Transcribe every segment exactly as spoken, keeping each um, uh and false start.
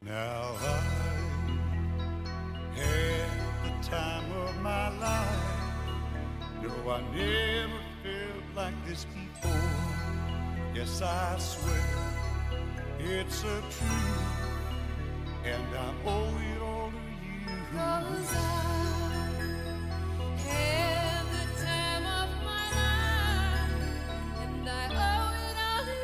Now I had the time of my life. No, I never felt like this before. Yes, I swear it's a truth, and I owe it all to you. 'Cause I had the time of my life, and I owe it all to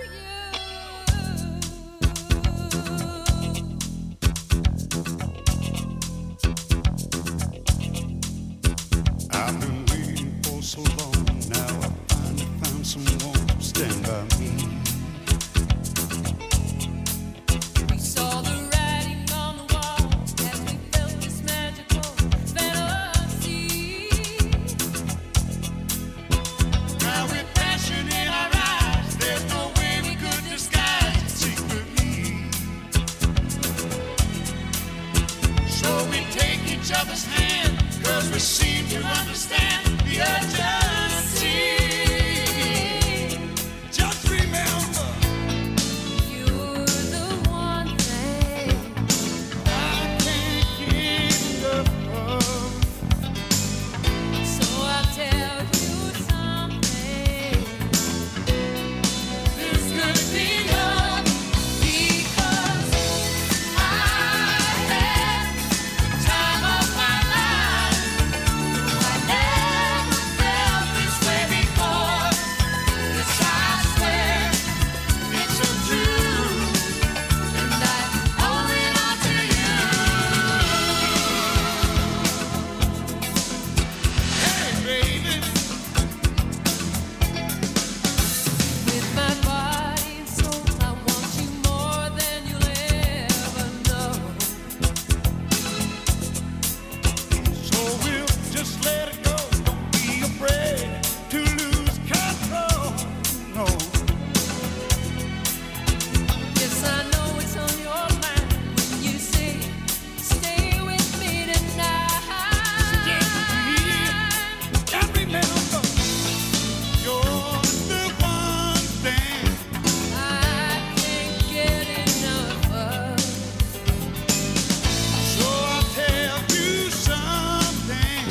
you. I've been waiting for so long, now I finally found someone to stand by me. We saw the writing on the wall as we felt this magical fantasy. Now with passion in our eyes, there's no way we could disguise it secretly. So we take each other's hand, 'cause we seem to understand the urgency. Just remember, you're the one thing I can't get enough of. So I'll tell you something. This could be love, because I had the time of my life. I never felt this way before. Yes, I swear it's a truth, and I owe it all to you. Hey, baby. With my body and soul, I want you more than you'll ever know. So we'll just let it go. Don't be afraid to lose control. No. Yes, I know it's on your mind when you say, stay with me tonight. Stay with me. And remember, you're the one thing I can't get enough of. So I'll tell you something.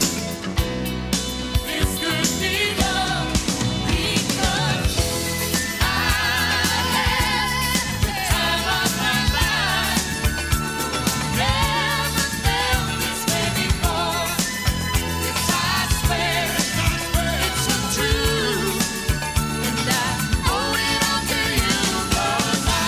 This could be love, because I had the time of my life. Never felt this way before. Yes, I swear it's a truth, and I owe it all to you. 'Cause I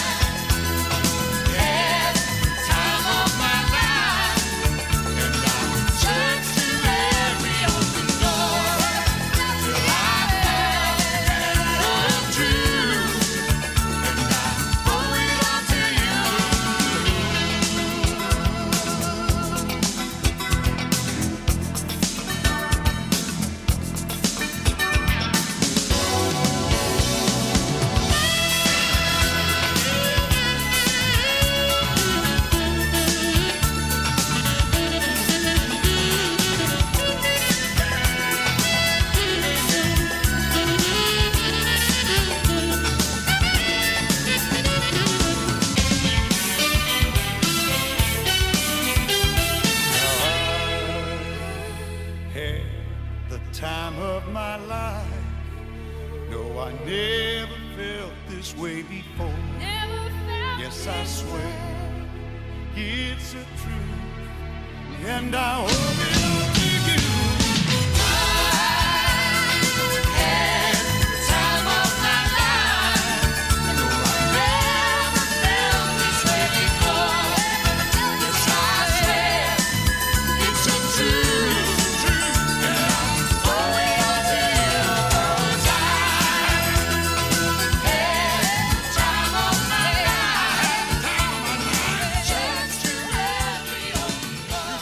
had the time of my life, and I searched to every open door till I found the truth, and I owe it all to you. Had the time of my life. No, I never felt this way before. Never felt yes, I swear it's a truth, and I owe it all to you. I had the time of my life. No, I never felt this way before. Yes, I swear it's a truth, and I owe it all to you. 'Cause I had the time of my life. Searched to every open door.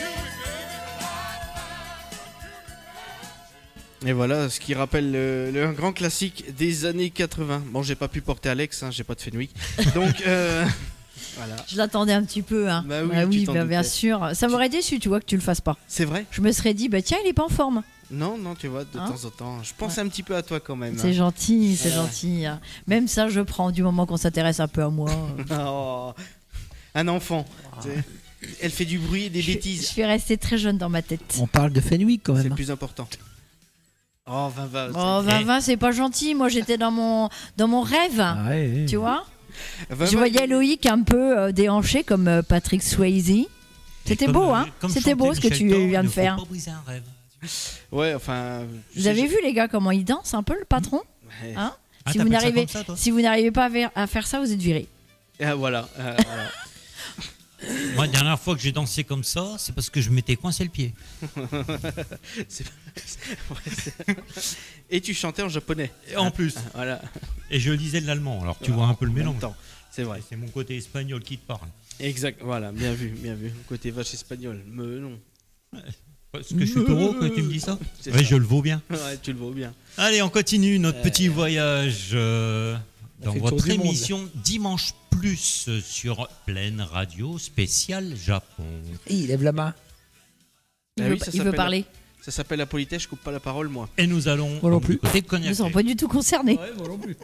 Et voilà, ce qui rappelle le, le- un grand classique des années quatre-vingts. Bon, j'ai pas pu porter Alex, hein, j'ai pas de Fenwick. Donc, euh, voilà. Je l'attendais un petit peu. Hein. Bah oui, tu t'en bah, bien doutais. sûr. Ça m'aurait déçu, tu vois, que tu le fasses pas. C'est vrai? Je me serais dit, bah tiens, il est pas en forme. Non, non, tu vois, de Hein temps en temps. Je pense un petit peu à toi quand même. C'est gentil, c'est Voilà. gentil. Même ça, je prends du moment qu'on s'intéresse un peu à moi. Oh. un enfant. Tu sais. Elle fait du bruit et des Je, je bêtises. suis restée très jeune dans ma tête. On parle de Fenwick quand C'est même. le plus important. Oh, vingt vingt. Oh, vingt vingt, c'est pas gentil. Moi, j'étais dans mon, dans mon rêve. Ah ouais, ouais. Tu vois, vingt je vingt, voyais Loïc un peu euh, déhanché comme euh, Patrick Swayze. C'était Et beau, comme, hein. euh, comme C'était chantait beau ce que Michel tu Thor, viens il de ne faut faire. pas briser un rêve. Ouais, enfin. je Vous sais- avez je- vu les gars comment ils dansent un peu le patron, Ouais. hein? Ah, Si vous t'appelles ça n'arrivez, comme ça, toi si vous n'arrivez pas à ver- à faire ça, vous êtes viré. Ah, voilà. euh, voilà. Moi, la dernière fois que j'ai dansé comme ça, c'est parce que je m'étais coincé le pied. C'est- ouais, c'est- Et tu chantais en japonais. Et en plus. Voilà. Et je lisais de l'allemand, alors tu vois un peu le En même mélange. temps. C'est vrai. C'est mon côté espagnol qui te parle. Exact. Voilà. Bien vu. Bien vu. Côté vache espagnol. Mais non. Parce que je suis taureau que tu me dis ça. C'est Ouais, ça. je le vaux bien. Ouais, tu le vaux bien. Allez, on continue notre Euh, petit voyage euh, On dans fait le tour votre du monde. émission Dimanche Plus sur Pleine Radio spécial Japon. Il lève la main. Il Ah veut, oui, ça il veut s'appelle- parler. Ça s'appelle la politesse. Je coupe pas la parole, moi. Et nous allons Moi non donc, plus. du côté Ils ne Cognac. sont pas du tout concernés. Ouais, moi non plus.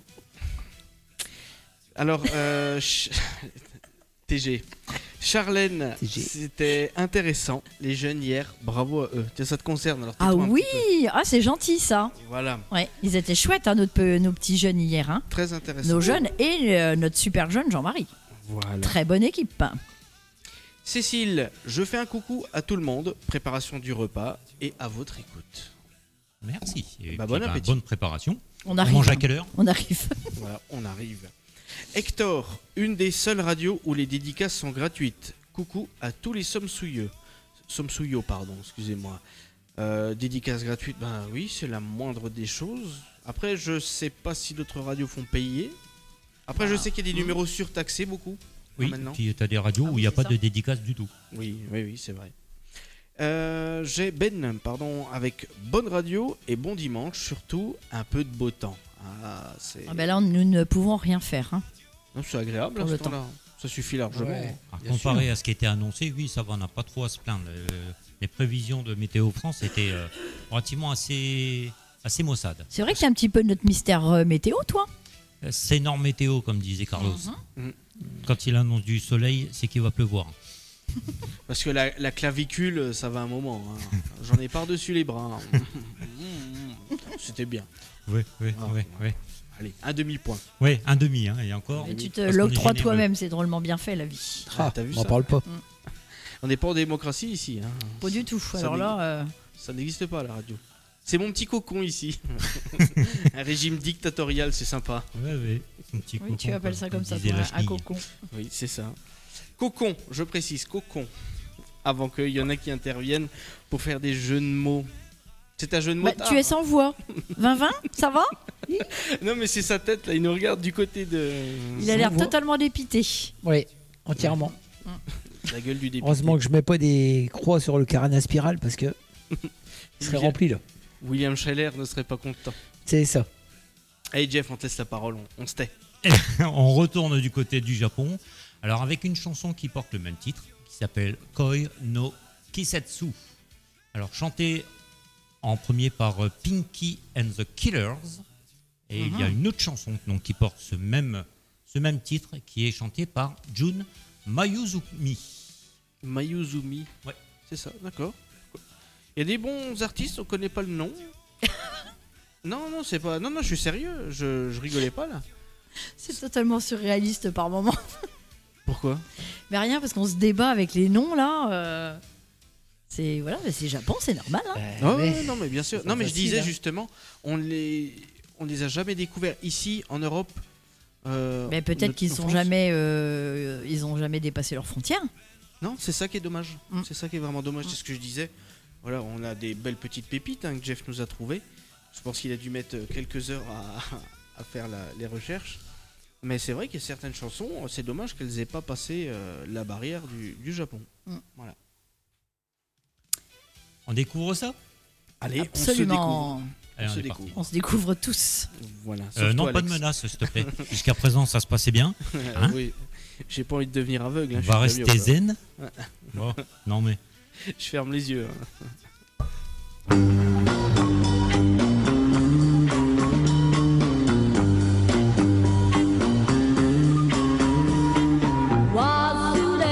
Alors, euh, ch- T G. Charlène, T G. c'était intéressant. Les jeunes hier, bravo à eux. Tiens, ça te concerne alors. Ah tais-toi un oui, petit ah c'est gentil ça. peu. Voilà, Ouais, ils étaient chouettes, hein, notre pe- nos petits jeunes hier, hein. très intéressant. Nos jeunes et euh, notre super jeune Jean-Marie. Voilà. Très bonne équipe. Cécile, je fais un coucou à tout le monde. Préparation du repas et à votre écoute. Merci. Et Bah, puis, bon appétit. bonne préparation. On On arrive. mange à hein. quelle heure? On arrive. Voilà, on arrive. Hector, une des seules radios où les dédicaces sont gratuites. Coucou à tous les somsouilleux. Somsouillots, pardon, excusez-moi. Euh, dédicaces gratuites, ben oui, c'est la moindre des choses. Après, je sais pas si d'autres radios font payer. Après, je sais qu'il y a des numéros surtaxés beaucoup. Oui, maintenant. puis tu as des radios Ah où oui, il n'y a c'est pas ça. de dédicace du tout. Oui, oui, oui, c'est vrai. Euh, J'ai Ben, pardon, avec bonne radio et bon dimanche, surtout un peu de beau temps. Ah, c'est Ah ben là, nous ne pouvons rien faire. Hein. non, c'est agréable Pour à ce le temps-là. Ça suffit largement. Ouais. Alors, Bien comparé à ce qui était annoncé, oui, ça va, on n'a pas trop à se plaindre. Euh, les prévisions de Météo France étaient euh, relativement assez, assez maussades. C'est vrai que c'est un petit peu notre mystère euh, météo, toi. Euh, C'est énorme météo, comme disait Carlos. Mhm. Quand il annonce du soleil, c'est qu'il va pleuvoir. Parce que la, la clavicule, ça va un moment. hein. J'en ai par-dessus les bras. hein. C'était bien. Oui, oui, Ah, oui. ouais. oui. Allez, un demi-point. Oui, un demi, hein, et encore. Et tu te parce qu'on est l'octroies généreux. toi-même, c'est drôlement bien fait la vie. Ah, t'as vu on en ça parle pas. On n'est pas en démocratie ici. hein. Pas du tout. Ça Alors n'est- là, euh, Ça n'existe pas, la radio. C'est mon petit cocon ici. Un régime dictatorial, c'est sympa. Oui, oui. Un petit oui, cocon, tu appelles comme- ça comme ça, disait toi, la un chenille. cocon. Oui, c'est ça. Cocon, je précise, cocon. Avant qu'il y en ait qui interviennent pour faire des jeux de mots. C'est un jeu de mots. Bah, tard, tu es hein. sans voix. vingt vingt, ça va? Non, mais c'est sa tête, là. Il nous regarde du côté de. Il a l'air voix. totalement dépité. Oui, entièrement. La gueule du début. Heureusement que je mets pas des croix sur le carénage spirale parce que il serait rempli là. William Scheller ne serait pas content. C'est ça. Hey Jeff, on te laisse la parole, on, on se tait. On retourne du côté du Japon. Alors avec une chanson qui porte le même titre, qui s'appelle Koi no Kisetsu. Alors chantée en premier par euh, Pinky and the Killers. Et il y a une autre chanson donc, qui porte ce même, ce même titre, qui est chantée par Jun Mayuzumi. Mayuzumi. Ouais. C'est ça, d'accord. Il y a des bons artistes, on connaît pas le nom. non, non, c'est pas. Non, non, je suis sérieux, je, je rigolais pas là. C'est totalement surréaliste par moment. Pourquoi? Mais rien, parce qu'on se débat avec les noms là. euh, C'est voilà, mais c'est Japon, c'est normal. Hein. Ah mais- ouais, non, mais bien sûr. c'est Non, mais je facile, disais hein. justement, on les, on les a jamais découverts ici en Europe. euh, Mais peut-être en- qu'ils en sont France. jamais, euh, ils ont jamais dépassé leurs frontières. Non, c'est ça qui est dommage. Mm. C'est ça qui est vraiment dommage. C'est ce que je disais. Voilà, on a des belles petites pépites hein, que Jeff nous a trouvées. Je pense qu'il a dû mettre euh, quelques heures à, à faire la- les recherches. Mais c'est vrai qu'il y a certaines chansons, c'est dommage qu'elles aient pas passé euh, la barrière du, du Japon. Mm. Voilà. On découvre ça? Allez, Absolument. Allez, On on se est découvre. parti. On se découvre tous. on se découvre. Voilà. Euh, Sauf non, toi, pas de Alex. menace, s'il te plaît. Jusqu'à présent, ça se passait bien. Hein oui. J'ai pas envie de devenir aveugle. hein, On je va suis rester pas mieux, zen. Bon, non mais... quoi. Je ferme les yeux. hein. 忘れ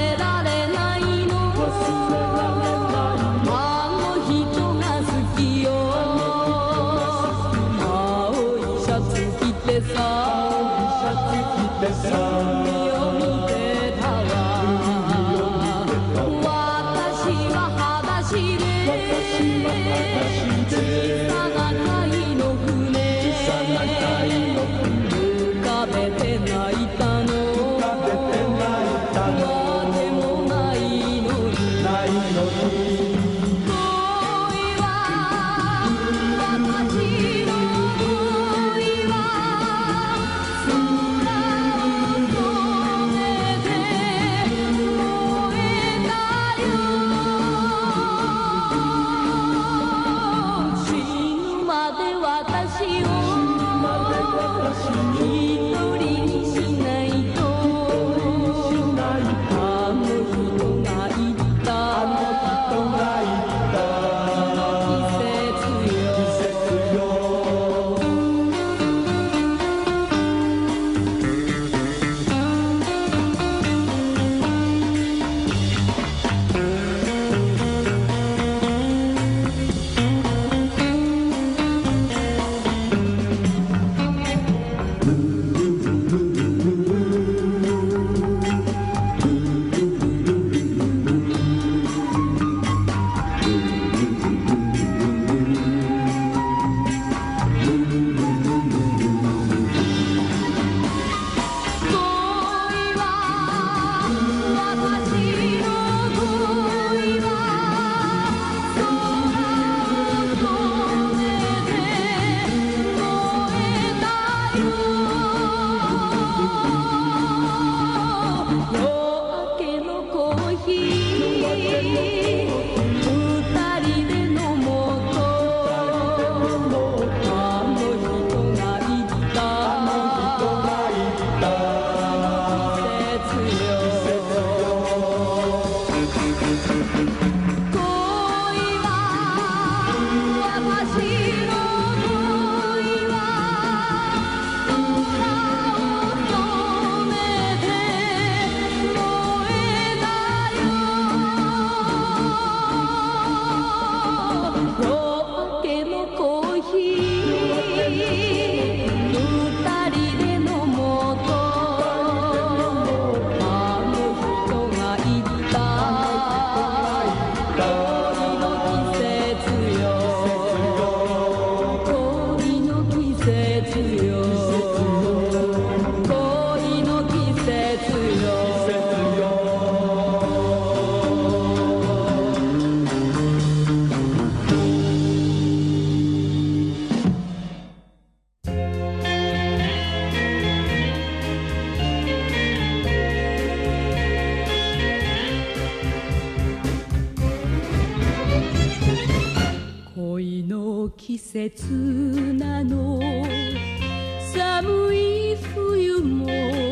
季節なの寒い冬も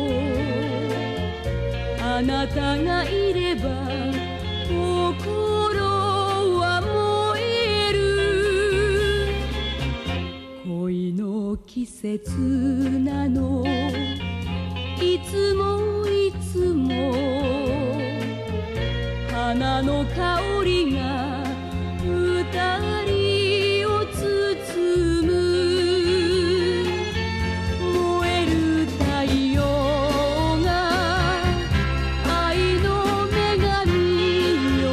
あなたがいれば心は燃える恋の季節なのいつもいつも花の香りが二人を包む燃える太陽が愛の女神よ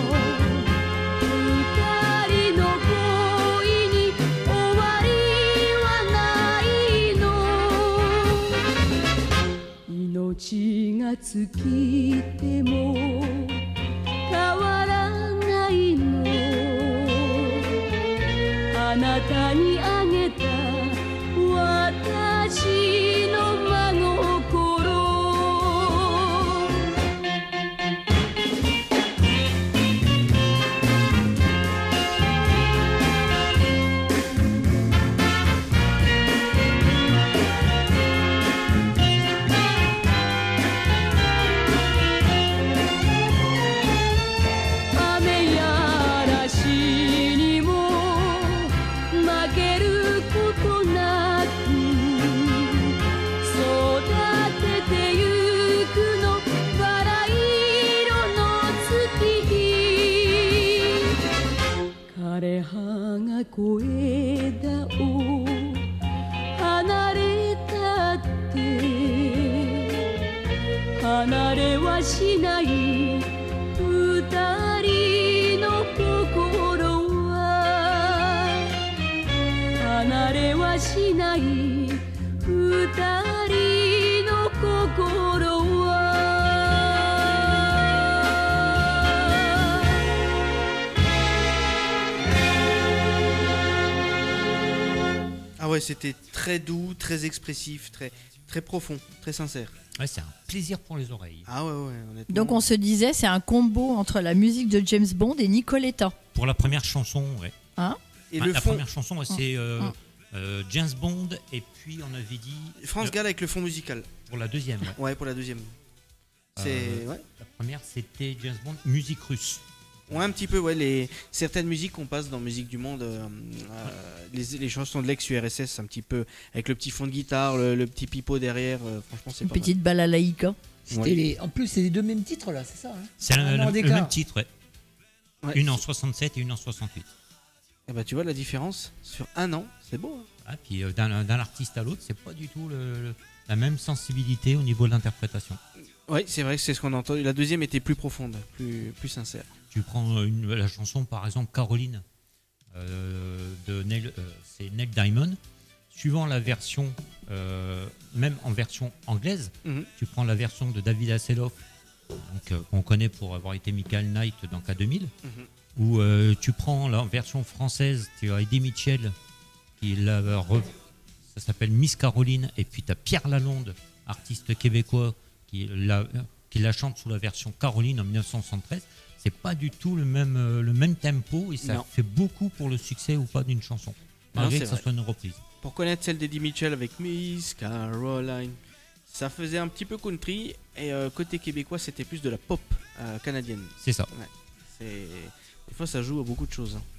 二人の恋に終わりはないの命が尽きても変わらないのあなたにあげた私の真心雨や嵐にも負けはしない二人の心は離れはしない二人の心は Ah ouais, c'était très doux, très expressif, très, très profond, très sincère. Ouais, c'est un plaisir pour les oreilles. Ah ouais, ouais, honnêtement. Donc on se disait, c'est un combo entre la musique de James Bond et Nicoletta. Pour la première chanson, ouais. Hein Et Ah, le la fond, première chanson, ouais, c'est euh, Mm. euh, James Bond, et puis on avait dit. France le- Gall avec le fond musical. Pour la deuxième, ouais. Ouais, pour la deuxième. C'est. Euh, Ouais. La première, c'était James Bond, musique russe. Ouais, un petit peu, ouais. Les... Certaines musiques qu'on passe dans Musique du Monde, euh, euh, les, les chansons de l'ex-U R S S, un petit peu, avec le petit fond de guitare, le, le petit pipeau derrière, euh, franchement, c'est Une pas mal. petite balalaïka. C'était Ouais. les... En plus, c'est les deux mêmes titres là, c'est ça hein C'est Un le, an le- le d'écart. même titre, ouais. Ouais. Une en soixante-sept et une en soixante-huit. Et bah, tu vois la différence sur un an, c'est beau. Hein. Ah, puis euh, d'un d'un artiste à l'autre, c'est pas du tout le- le- la même sensibilité au niveau de l'interprétation. Ouais, c'est vrai que c'est ce qu'on a entendu. La deuxième était plus profonde, plus, plus sincère. Tu prends euh, une, la chanson, par exemple, Caroline, euh, de Neil, euh, c'est Neil Diamond. Suivant la version, euh, même en version anglaise, Mhm. tu prends la version de David Hasselhoff, donc, euh, qu'on connaît pour avoir été Michael Knight dans K deux mille, Mhm. ou euh, tu prends la version française, tu as Eddie Mitchell, qui l'a re- ça s'appelle Miss Caroline, et puis tu as Pierre Lalonde, artiste québécois, qui la, qui la chante sous la version Caroline en dix-neuf cent soixante-treize. C'est pas du tout le même, euh, le même tempo, et ça Non. fait beaucoup pour le succès ou pas d'une chanson, malgré c'est que ça vrai. soit une reprise. Pour connaître celle d'Eddie Mitchell avec Miss Caroline, ça faisait un petit peu country, et euh, côté québécois, c'était plus de la pop euh, canadienne. C'est ça. C'est... Des fois, ça joue à beaucoup de choses. hein.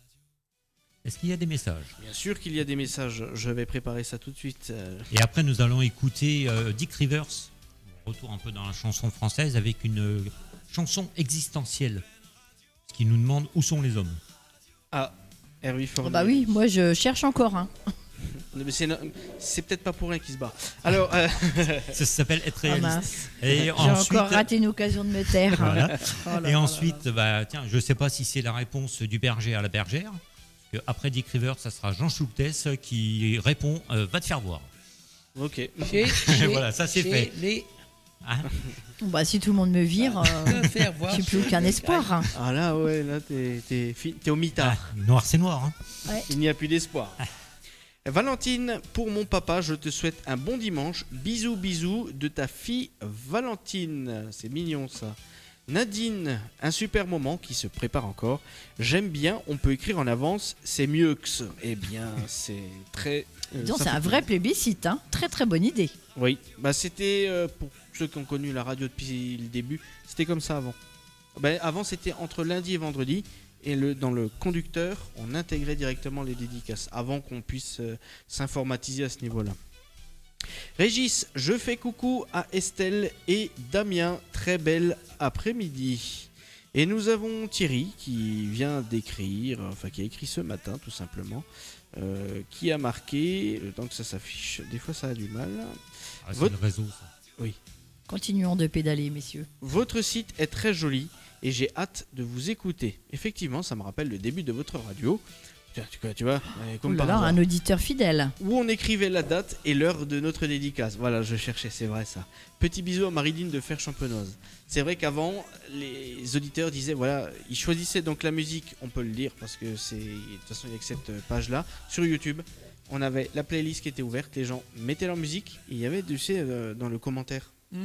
Est-ce qu'il y a des messages? Bien sûr qu'il y a des messages, je vais préparer ça tout de suite. euh. Et après, nous allons écouter euh, Dick Rivers. Retour un peu dans la chanson française avec une euh, chanson existentielle. Ce qui nous demande où sont les hommes. Ah, Herbie Oh Forley. bah oui, moi je cherche encore un. Mais c'est, no- c'est peut-être pas pour rien qu'il se bat. Alors, euh, Ça s'appelle Être Ah réaliste. mince. Et J'ai ensuite, encore raté une occasion de me taire. Voilà. Oh là et là ensuite bah, tiens, je sais pas si c'est la réponse du berger à la bergère. Parce que après Dick Rivers, ça sera Jean Choultès qui répond euh, va te faire voir. ok. Chez- chez- Voilà, ça, c'est chez fait. Les... Hein? Bon, bah si tout le monde me vire, euh, Que faire voir j'ai plus aucun espoir. hein. Ah là, ouais, là, t'es, t'es, fi- t'es au mitard. Ah, noir, c'est noir. Hein. Il n'y a plus d'espoir. Valentine, pour mon papa, je te souhaite un bon dimanche. Bisous, bisous de ta fille Valentine. C'est mignon ça. Nadine, un super moment qui se prépare encore. J'aime bien, on peut écrire en avance, c'est mieux que ça. Eh bien, c'est très. euh, Disons, ça c'est fait un vrai plaisir. plébiscite. Hein. Très très bonne idée. Oui, bah c'était euh, pour ceux qui ont connu la radio depuis le début, c'était comme ça avant. Ben, avant, c'était entre lundi et vendredi. Et le, dans le conducteur, on intégrait directement les dédicaces avant qu'on puisse euh, s'informatiser à ce niveau-là. Régis, je fais coucou à Estelle et Damien. Très belle après-midi. Et nous avons Thierry qui vient d'écrire, enfin qui a écrit ce matin tout simplement, euh, qui a marqué, le temps que ça s'affiche, des fois ça a du mal. Ah, c'est Votre- le réseau, ça. Continuons de pédaler, messieurs. Votre site est très joli et j'ai hâte de vous écouter. Effectivement, ça me rappelle le début de votre radio. Tiens, Tu, tu vois, euh, comme Oh là par là, hasard. un auditeur fidèle. Où on écrivait la date et l'heure de notre dédicace. Voilà, je cherchais, c'est vrai ça. Petit bisou à Marilyn de Fer Champenoise. C'est vrai qu'avant, les auditeurs disaient, voilà, ils choisissaient donc la musique, on peut le dire, parce que c'est. De toute façon, il y a que cette page-là. Sur YouTube, on avait la playlist qui était ouverte, les gens mettaient leur musique, et il y avait, tu sais, euh, dans le commentaire. Hmm.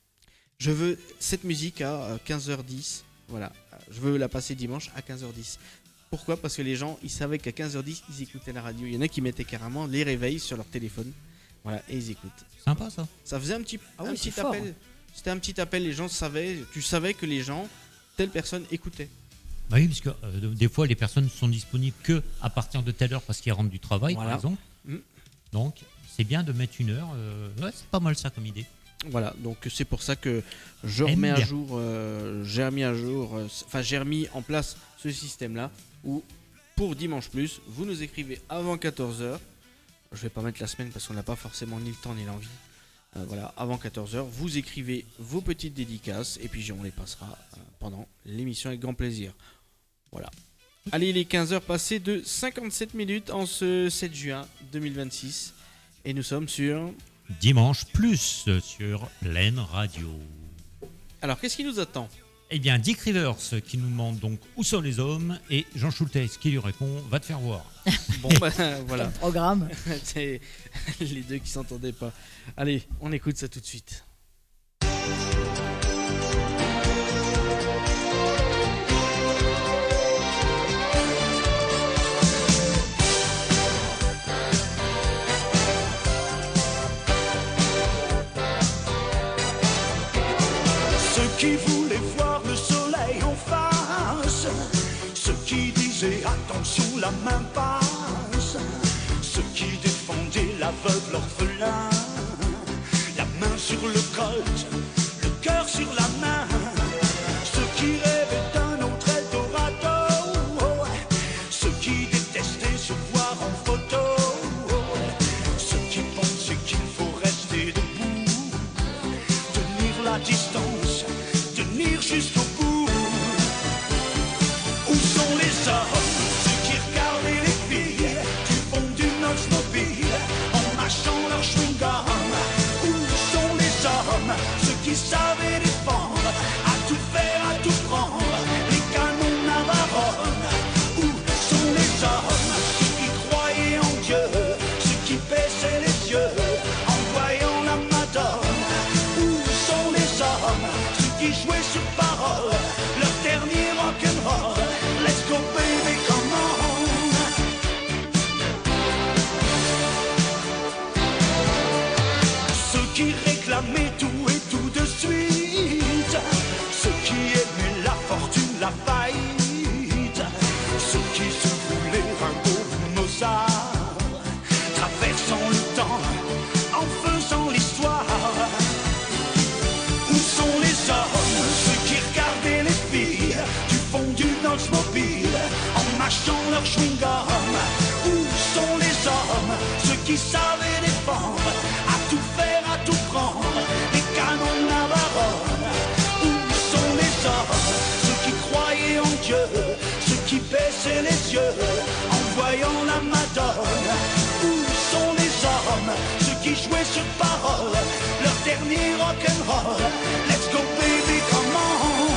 Je veux cette musique à euh, quinze heures dix. Voilà, je veux la passer dimanche à quinze heures dix. Pourquoi? Parce que les gens, ils savaient qu'à quinze heures dix, ils écoutaient la radio. Il y en a qui mettaient carrément les réveils sur leur téléphone. Voilà, et ils écoutent. Sympa, ça. Ça faisait un petit, Ah un oui, petit c'est fort. appel. C'était un petit appel, les gens savaient, tu savais que les gens, telle personne écoutait. Bah oui, parce que euh, des fois, les personnes sont disponibles que à partir de telle heure parce qu'ils rentrent du travail, Voilà. par exemple. Mm. Donc, c'est bien de mettre une heure. euh, ouais, c'est pas mal ça comme idée. Voilà, donc c'est pour ça que je Aime remets à bien. jour, euh, j'ai remis à jour, euh, c- enfin j'ai remis en place ce système-là où pour Dimanche Plus, vous nous écrivez avant quatorze heures. Je vais pas mettre la semaine parce qu'on n'a pas forcément ni le temps ni l'envie. Euh, voilà, avant quatorze heures, vous écrivez vos petites dédicaces et puis on les passera euh, pendant l'émission avec grand plaisir. Voilà. Allez, il est quinze heures passées de cinquante-sept minutes en ce sept juin deux mille vingt-six et nous sommes sur... Dimanche plus sur Plaine Radio. Alors, qu'est-ce qui nous attend? Eh bien, Dick Rivers qui nous demande donc où sont les hommes et Jean Schultes qui lui répond va te faire voir. Bon, ben voilà. Quel programme. C'est les deux qui s'entendaient pas. Allez, on écoute ça tout de suite. Ceux qui voulaient voir le soleil en face, ceux qui disaient attention la main passe, ceux qui défendaient l'aveugle orphelin, la main sur le colt, le cœur sur la main, ceux qui rêvaient d'un autre Eldorado, ceux qui détestaient se voir en photo, ceux qui pensaient qu'il faut rester debout, tenir la distance, tenir jusqu'au bout. Où sont les hommes, ceux qui regardaient les filles du fond d'une Oldsmobile en mâchant leur chewing-gum? Où sont les hommes, ceux qui savaient défendre, à tout faire, à tout prendre, les canons Navarone? Où sont les hommes, ceux qui croyaient en Dieu, ceux qui baissaient les yeux en voyant la Madone? Où sont les hommes, ceux qui jouaient sur parole, leur dernier rock'n'roll? Let's go baby, come on. Ceux qui réclamaient tout et tout de suite, ceux qui aimaient la fortune, la faillite, ceux qui se voulaient Rimbaud ou Mozart, traversant le temps, en faisant l'histoire. Où sont les hommes, ceux qui regardaient les filles du fond d'une Oldsmobile en mâchant leur chewing-gum? Où sont les hommes, ceux qui savaient défendre, à tout faire, à tout prendre, les canons Navarone? Où sont les hommes, ceux qui croyaient en Dieu, ceux qui baissaient les yeux en voyant la Madone? Où sont les hommes, ceux qui jouaient sur parole, leur dernier rock'n'roll? Let's go baby, come on.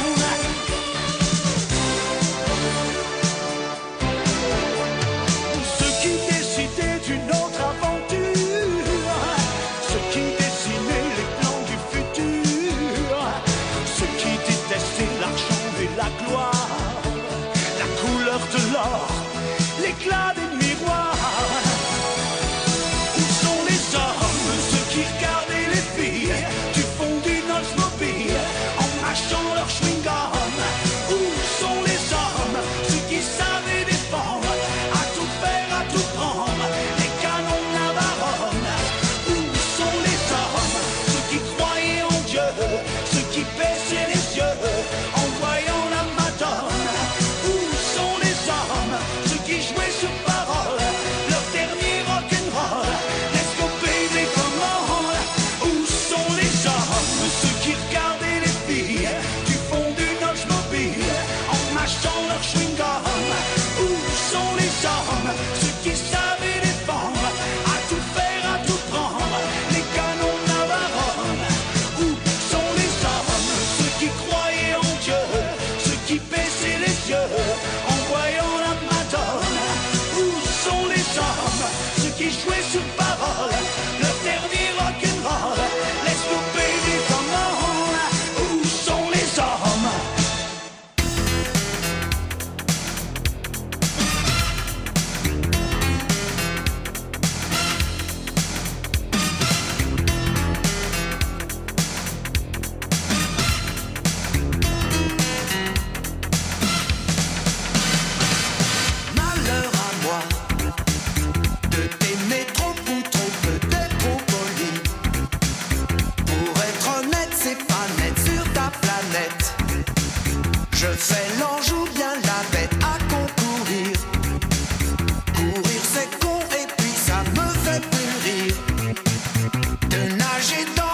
Ceux qui décidaient d'une autre aventure, ceux qui dessinaient les plans du futur, ceux qui détestaient l'argent et la gloire, la couleur de l'or, l'éclat des miroirs. Où sont les hommes, ceux qui regardaient les filles du fond d'une Oldsmobile en mâchant leur chewing-gum? Où sont les hommes, ceux qui savaient défendre, à tout faire, à tout prendre, les canons Navarone? Où sont les hommes, ceux qui croyaient en Dieu, ceux qui baissaient les yeux en voyant la Madone? Où sont les hommes, ceux qui jouaient sur parole, leur dernier rock'n'roll? Let's go baby, come on. Où sont les hommes, ceux qui regardaient les filles du fond d'une Oldsmobile en mâchant leur chewing-gum? Où sont les hommes, ceux qui savaient défendre, à tout faire, à tout prendre, les canons Navarone? Où sont les hommes, ceux qui croyaient en Dieu, ceux qui baissaient les yeux en voyant la Madone? Où sont les hommes, ceux qui jouaient sur parole, leur dernier rock'n'roll? Let's go baby, come on. Où sont les hommes? Malheur à moi de t'aimer trop ou trop peu, d'être trop poli. Pour être honnête, c'est pas net sur ta planète. Je fais l'ange ou bien la bête à concourir. Courir c'est con et puis ça me fait plus rire. De nager dans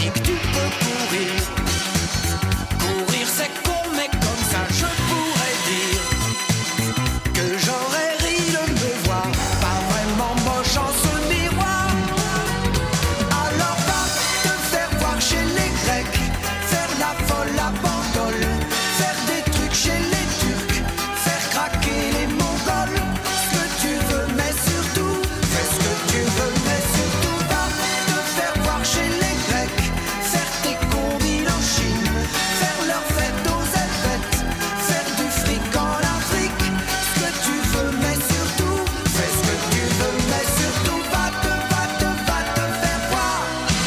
dit que tu peux courir. Courir c'est con, mais comme ça je pourrais dire que j'aurais ri de me voir pas vraiment moche en ce miroir. Alors va te faire voir chez les Grecs, faire la folle à Bandol, faire des trucs chez les Turcs, faire craquer les Mongols. Ce que tu veux mais surtout, fais ce que tu veux mais surtout va te faire voir chez les Grecs, faire tes combines en Chine, faire leur fête aux Helvètes, faire du fric en Afrique. Ce que tu veux mais surtout, fais ce que tu veux mais surtout va te, va te, va te faire voir.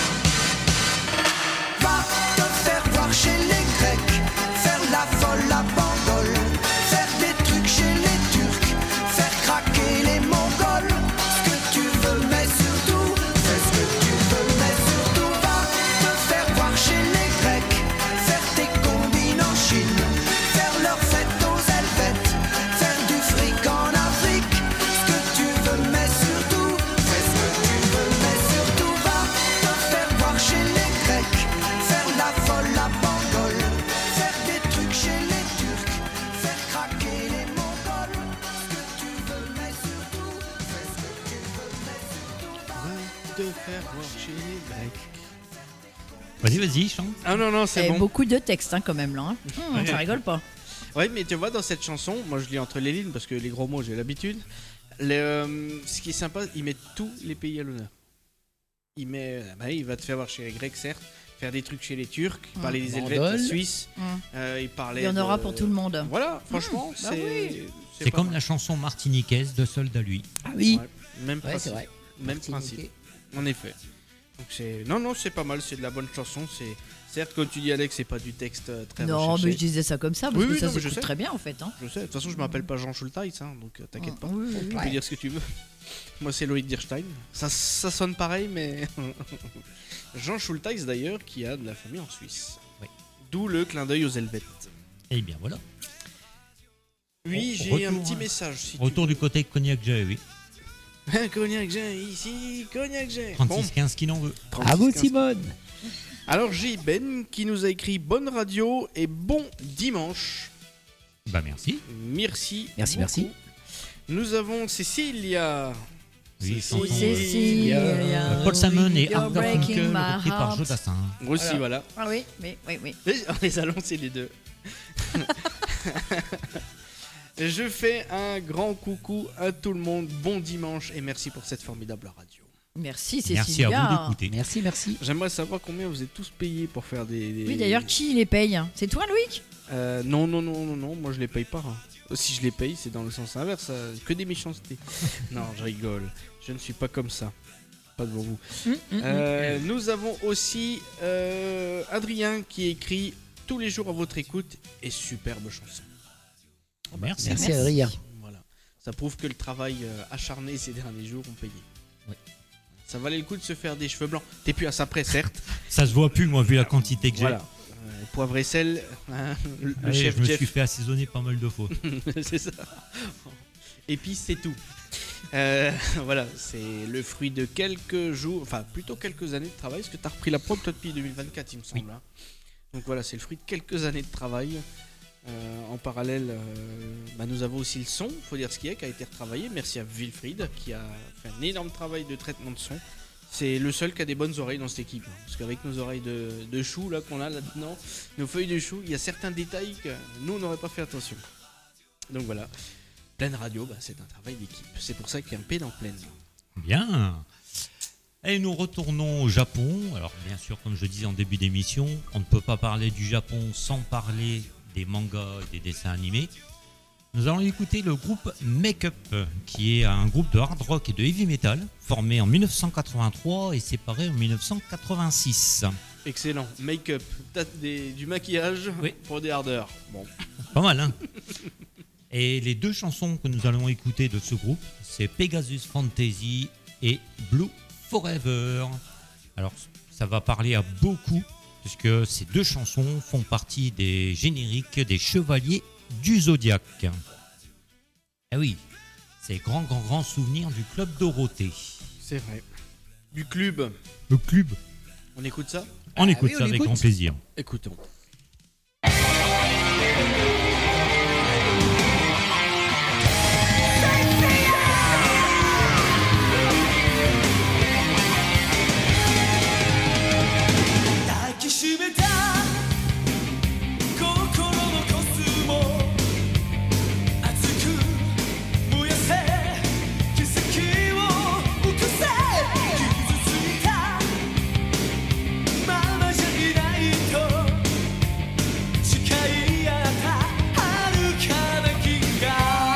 Va te faire voir chez les Grecs, faire la folle à Bandol, faire des trucs chez les Turcs, faire craquer les Mongols. Ce que tu veux mais surtout, fais ce que tu veux mais surtout va te faire voir chez les Grecs, faire tes combines en Chine, faire leur fête aux Helvètes, faire du fric en Afrique. Ce que tu veux mais surtout, fais ce que tu veux mais surtout va te faire voir chez les Grecs, faire la folle à Bandol, faire des trucs chez les Turcs, faire craquer les Mongols. Ce que tu veux mais surtout, fais ce que tu veux mais surtout va Va te faire voir chez les Grecs. Vas-y, vas-y, chante. Ah non, non, c'est Eh, bon. Beaucoup de textes hein, quand même là. Hein. Hum, ça rigole pas. Ouais, mais tu vois, dans cette chanson, moi je lis entre les lignes parce que les gros mots, j'ai l'habitude. Le, euh, ce qui est sympa, il met tous les pays à l'honneur. Il met, euh, bah, il va te faire voir chez les Grecs, certes, faire des trucs chez les Turcs, il parlait des Helvètes, Mandol. la Suisse, Hum. euh, il parlait. Il y en aura de- pour tout le monde. Voilà, franchement, bah c'est. oui. C'est pas comme mal. la chanson martiniquaise de Soldat lui. Ah oui, Ouais, même ouais, c'est principe. vrai. Même Martiniquais. principe. En effet. Donc c'est non non c'est pas mal, c'est de la bonne chanson. C'est certes comme tu dis Alex, c'est pas du texte euh, très Non, recherché. mais je disais ça comme ça parce Oui, que oui, ça non, mais je s'écoute sais. très bien en fait. Hein. Je sais. De toute façon je m'appelle pas Jean Schulteis, hein, donc euh, t'inquiète pas. Oui, oui, Tu oui. peux dire ce que tu veux. Moi c'est Loïc Dirstein. Ça ça sonne pareil mais Jean Schulteis d'ailleurs qui a de la famille en Suisse. Oui. D'où le clin d'œil aux Helvètes. Eh bien voilà. Oui, Re- j'ai un retour, petit hein. message. Si tu Retour du côté Cognac J, oui. veux. Cognac j'ai ici, Cognac j'ai. trente-six quinze qui n'en veut. À vous, quinze. Simone. Alors j'ai Ben qui nous a écrit bonne radio et bon dimanche. Bah merci. Merci. Merci, beaucoup. merci. Nous avons Cécilia. Oui, Cécilia. chanson, Cécilia, Euh, Paul Simon et you're Art breaking Garfunkel, my repris par heart. Jodassin. Aussi voilà. Ah oui, oui, oui, oui. On les a lancés les deux. Je fais un grand coucou à tout le monde. Bon dimanche et merci pour cette formidable radio. Merci Cécilia. Merci à vous d'écouter. Merci, merci. J'aimerais savoir combien vous êtes tous payés pour faire des. des- Oui, d'ailleurs, qui les paye? C'est toi, Loïc? Euh, non, non, non, non, non, moi je les paye pas. hein. Si je les paye, c'est dans le sens inverse, euh, que des méchancetés. Non, je rigole. Je ne suis pas comme ça. Pas devant vous. Hum, hum, Euh, nous avons aussi euh, Adrien qui écrit tous les jours à votre écoute et superbe chanson. Merci. Merci, Merci. Adrien. Voilà. Ça prouve que le travail euh, acharné ces derniers jours ont payé. Oui. Ça valait le coup de se faire des cheveux blancs. T'es plus à ça près, certes. Ça se voit plus, moi, vu la quantité que j'ai. Voilà. Euh, poivre et sel, hein, le le Allez, chef je me Jeff. suis fait assaisonner pas mal de fois. C'est ça. Et puis c'est tout. Euh, voilà, c'est le fruit de quelques jours, enfin plutôt quelques années de travail, parce que tu as repris la prod toi depuis deux mille vingt-quatre, il me semble. Oui. hein. Donc voilà, c'est le fruit de quelques années de travail. Euh, en parallèle, euh, bah, nous avons aussi le son, faut dire ce qu'il y a, qui a été retravaillé. Merci à Wilfried qui a fait un énorme travail de traitement de son. C'est le seul qui a des bonnes oreilles dans cette équipe. hein, parce qu'avec nos oreilles de, de chou là qu'on a là-dedans, nos feuilles de chou, il y a certains détails que nous on n'aurait pas fait attention. Donc voilà. Pleine radio, bah, c'est un travail d'équipe. C'est pour ça qu'il y a un P dans pleine. Bien. Et nous retournons au Japon. Alors bien sûr, comme je disais en début d'émission, on ne peut pas parler du Japon sans parler des mangas et des dessins animés. Nous allons écouter le groupe Make Up, qui est un groupe de hard rock et de heavy metal, formé en mille neuf cent quatre-vingt-trois et séparé en mille neuf cent quatre-vingt-six. Excellent. Make-up, t'as des- du maquillage Oui. pour des hardeurs. Bon. Pas mal, hein? Et les deux chansons que nous allons écouter de ce groupe, c'est Pegasus Fantasy et Blue Forever. Alors, ça va parler à beaucoup, puisque ces deux chansons font partie des génériques des Chevaliers du Zodiaque. Ah oui, c'est grand, grand, grand souvenir du Club Dorothée. C'est vrai. Du club. Le club. On écoute ça? On Ah écoute oui, on ça avec écoute. grand plaisir. Écoutons. 抱きしめた心のコスモ熱く燃やせ奇跡を起こせ傷ついたままじゃいないと誓い合った遥かな銀河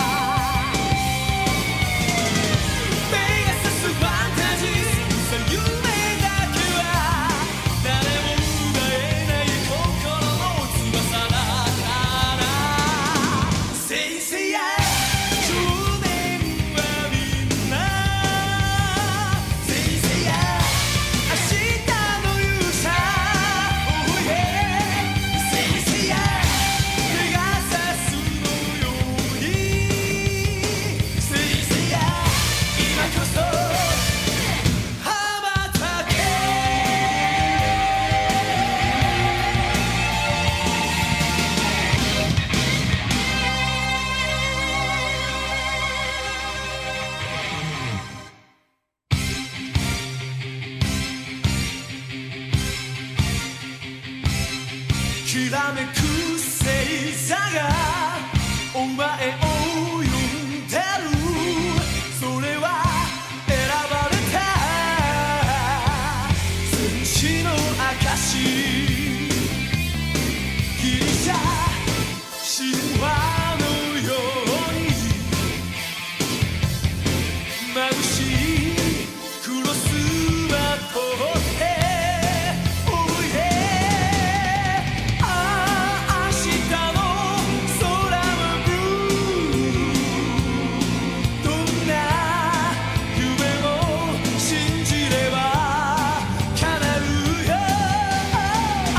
目指すファンタジーさ夢だけは誰も奪えない心の翼だからせいせいや少年はみんなせいせいや明日の勇者 Oh yeah せいせいやペガサスのようにせいせいや今こそ羽ばたけきらめく星座がお前を呼んでるそれは選ばれた戦士の証ギリシャ神話のように眩しいクロスは通って Oh yeah ああ明日の空はブルーどんな夢も信じれば叶うよ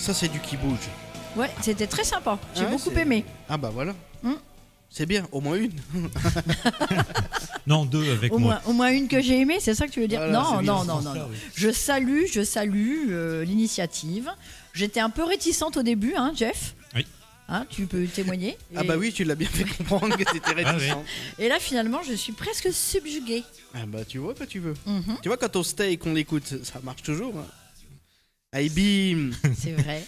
ça c'est du qui bouge. Ouais, c'était très sympa. J'ai Ah ouais, beaucoup c'est- aimé. Ah bah voilà. Hmm. C'est bien, au moins une. Non, deux avec Au moi. moins, au moins une que j'ai aimée, c'est ça que tu veux dire? Voilà, Non, c'est bien, non, c'est non, pour non, ça, non. oui. Je salue, je salue euh, l'initiative. J'étais un peu réticente au début, hein, Jeff. Oui. Hein, tu peux témoigner. Ah Et- bah oui, tu l'as bien fait comprendre que t'étais réticent. Et là, finalement, je suis presque subjuguée. Ah bah tu vois quand tu veux. Mhm, Tu vois quand on steak on l'écoute, ça marche toujours. Hein. Allez bim. c'est vrai.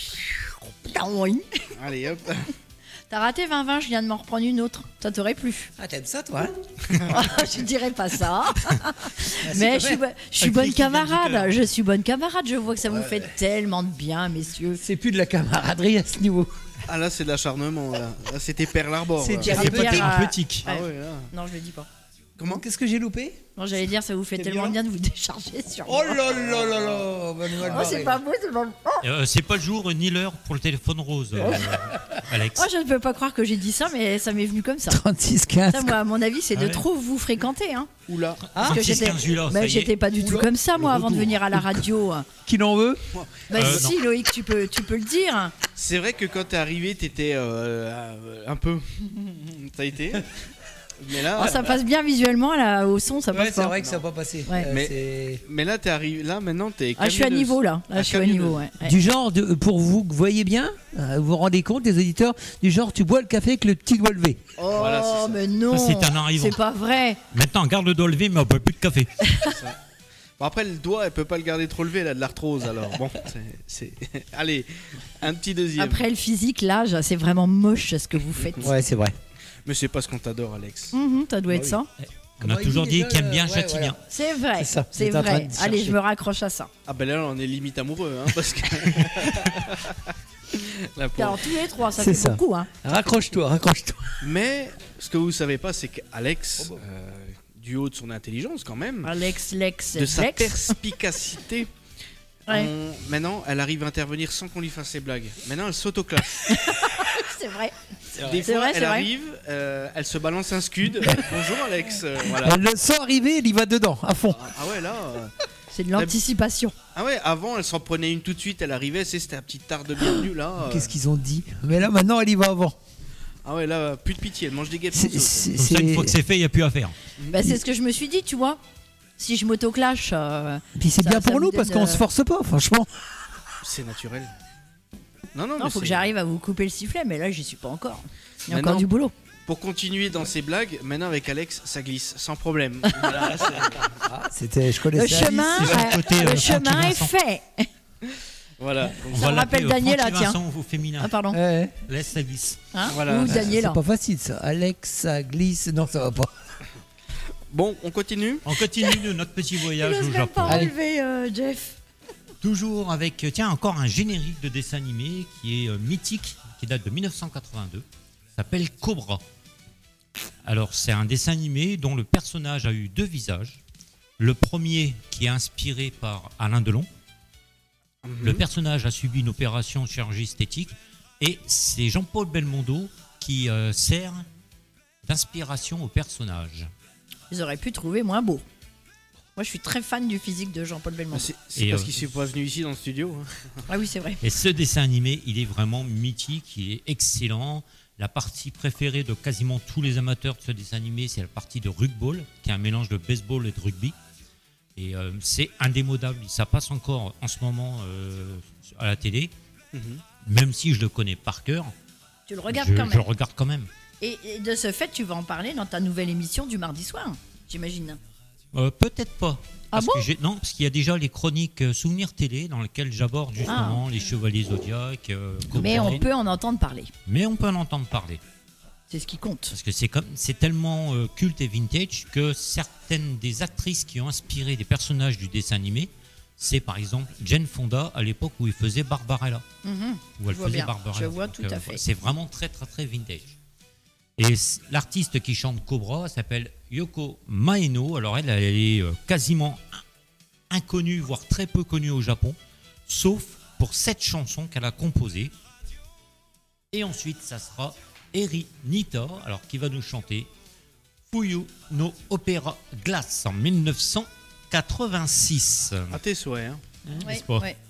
Allez hop. T'as raté vingt vingt, je viens de m'en reprendre une autre. Ça t'aurait plu. Ah, t'aimes ça, toi? Je dirais pas ça. Ah, Mais je suis, bo- je suis Un bonne cri qui vient du camarade. cœur. Je suis bonne camarade. Je vois que ça vous fait tellement de bien, messieurs. C'est plus de la camaraderie à ce niveau. Ah là c'est de l'acharnement là. Là c'était Pearl Harbor. C'est là. dire- J'allais un peu dire, Un euh, peu tic. Ah ouais. ouais là. Non, je le dis pas. Comment? Qu'est-ce que j'ai loupé? Non, j'allais dire, ça vous fait C'est tellement violent. bien de vous décharger sur Oh moi. là là là là, Manuel Oh, c'est Barré. pas beau, c'est pas beau. Oh, Euh, c'est pas le jour ni l'heure pour le téléphone rose, euh, Alex. oh, je ne peux pas croire que j'ai dit ça, mais ça m'est venu comme ça. trente-six quinze. Ça, moi, à mon avis, c'est Ah de ouais. trop vous fréquenter. Hein. Oula. Parce que trente-six j'étais, quinze Julas, bah, ça y est. j'étais pas du tout Oula, comme ça, moi, le avant de retour. venir à la radio. Qui n'en veut? Bah, Euh, si, Loïc, tu peux, tu peux le dire. C'est vrai que quand t'es arrivé t'étais euh, un peu. Ça a été. Mais là. Oh, ça passe bien visuellement, là, au son, ça passe Ouais, c'est pas. vrai que ça n'a pas passé. Ouais. Euh, Mais- c'est- Mais là t'es arrivé. Là maintenant t'es. Ah, je suis à camionneuse. niveau, là. Là, Ah, je suis à camionneuse. niveau, ouais. Ouais. Du genre, de, pour vous, que vous voyez bien, euh, vous vous rendez compte, les auditeurs, du genre, tu bois le café avec le petit doigt levé. Oh, Voilà, c'est ça. mais non. Ça, c'est un arrivant. C'est pas vrai. Maintenant, garde le doigt levé, mais on peut plus de café. Bon après le doigt elle peut pas le garder trop levé, elle a de l'arthrose alors. Bon c'est. c'est- Allez un petit deuxième. Après le physique, l'âge, c'est vraiment moche ce que vous faites. Ouais, c'est vrai. Mais c'est pas ce qu'on t'adore Alex. Mhm, ça doit Bah être oui. ça. On Comment a il toujours dit dit déjà, qu'il aime bien ouais, châtie voilà. bien. C'est vrai. C'est ça, C'est j'étais en train vrai. de Allez, chercher. je me raccroche à ça. Ah ben là on est limite amoureux hein parce que. La pauvre. Alors tous les trois, ça C'est fait ça. beaucoup. Hein. Raccroche-toi, raccroche-toi. Mais ce que vous savez pas, c'est qu'Alex, Oh, bah. euh, du haut de son intelligence quand même, Alex, Lex, de sa Lex. perspicacité, Ouais. on- maintenant elle arrive à intervenir sans qu'on lui fasse ses blagues. Maintenant elle s'autoclasse. C'est vrai. Des C'est fois vrai, elle c'est vrai. arrive, euh, elle se balance un scud. Bonjour Alex. euh, voilà. Elle le sent arriver, il y va dedans, à fond. Ah, ah ouais là. euh, C'est de l'anticipation. Ah ouais, avant elle s'en prenait une tout de suite, elle arrivait, c'est- c'était la petite tarte de bienvenue là. euh, Qu'est-ce qu'ils ont dit? Mais là, maintenant, elle y va avant. Ah ouais là, plus de pitié, elle mange des guêpes. C'est- sans sauce. c'est- Comme ça, une c'est- fois que c'est fait, il n'y a plus à faire. Bah, c'est ce que je me suis dit, tu vois. Si je m'autoclash, euh, Puis c'est Ça- bien ça pour me nous donne, parce qu'on euh, se force pas, franchement. C'est naturel. Non non, non, mais faut que c'est- j'arrive à vous couper le sifflet, mais là, j'y suis pas encore. Il y a Maintenant- encore du boulot. Pour continuer dans ses blagues, maintenant avec Alex, ça glisse sans problème. Voilà, c'est- Ah, c'était, je Le connaissais. chemin, c'est euh, le côté, euh, le chemin Francky est Vincent. fait. voilà. Donc, On Ça va me rappelle l'appeler, euh, Daniela, Francky tiens. Vincent au féminin. Ah, pardon. Ouais. Laisse ça glisse. Hein Voilà. Ou C'est Daniela. pas facile ça. Alex, ça glisse. Non, ça va pas. Bon, on continue. On continue de notre petit Il voyage n'ose au même Japon. pas Allez. enlever, euh, Jeff. Toujours avec, euh, tiens, encore un générique de dessin animé qui est euh, mythique, qui date de mille neuf cent quatre-vingt-deux. S'appelle Cobra. Alors, c'est un dessin animé dont le personnage a eu deux visages. Le premier qui est inspiré par Alain Delon. Le personnage a subi une opération chirurgie esthétique. Et c'est Jean-Paul Belmondo qui euh, sert d'inspiration au personnage. Ils auraient pu trouver moins beau. Moi, je suis très fan du physique de Jean-Paul Ah, Belmondo. c'est c'est Et, parce euh, qu'il s'est pas venu ici dans le studio. hein. Ah oui, c'est vrai. Et ce dessin animé, il est vraiment mythique, il est excellent. La partie préférée de quasiment tous les amateurs de ce dessin animé, c'est la partie de rugby, qui est un mélange de baseball et de rugby. Et euh, c'est indémodable. Ça passe encore en ce moment euh, à la télé, Mhm. même si je le connais par cœur. Tu le regardes je, quand je même. le regarde quand même. Et, et de ce fait, tu vas en parler dans ta nouvelle émission du mardi soir, j'imagine. Euh, Peut-être pas. Ah Parce bon que j'ai- Non, parce qu'il y a déjà les chroniques euh, souvenirs télé dans lesquelles j'aborde justement les chevaliers zodiaques. euh, Ah. Mais Cobra. on peut en entendre parler. Mais on peut en entendre parler. C'est ce qui compte. Parce que c'est comme c'est tellement euh, culte et vintage que certaines des actrices qui ont inspiré des personnages du dessin animé, c'est par exemple Jane Fonda à l'époque où il faisait Barbarella, Mhm. où elle Je vois faisait bien. Barbarella. Je vois Donc, tout à fait. C'est vraiment très très très vintage. Et c- l'artiste qui chante Cobra s'appelle Yoko Maeno. Alors elle, elle est euh, quasiment in- inconnue, voire très peu connue au Japon, sauf pour cette chanson qu'elle a composée. Et ensuite, ça sera Eri Nita, alors qui va nous chanter Fuyu no Opera Glass en mille neuf cent quatre-vingt-six. À tes souhaits. Hein. Ouais, n'est-ce pas ouais.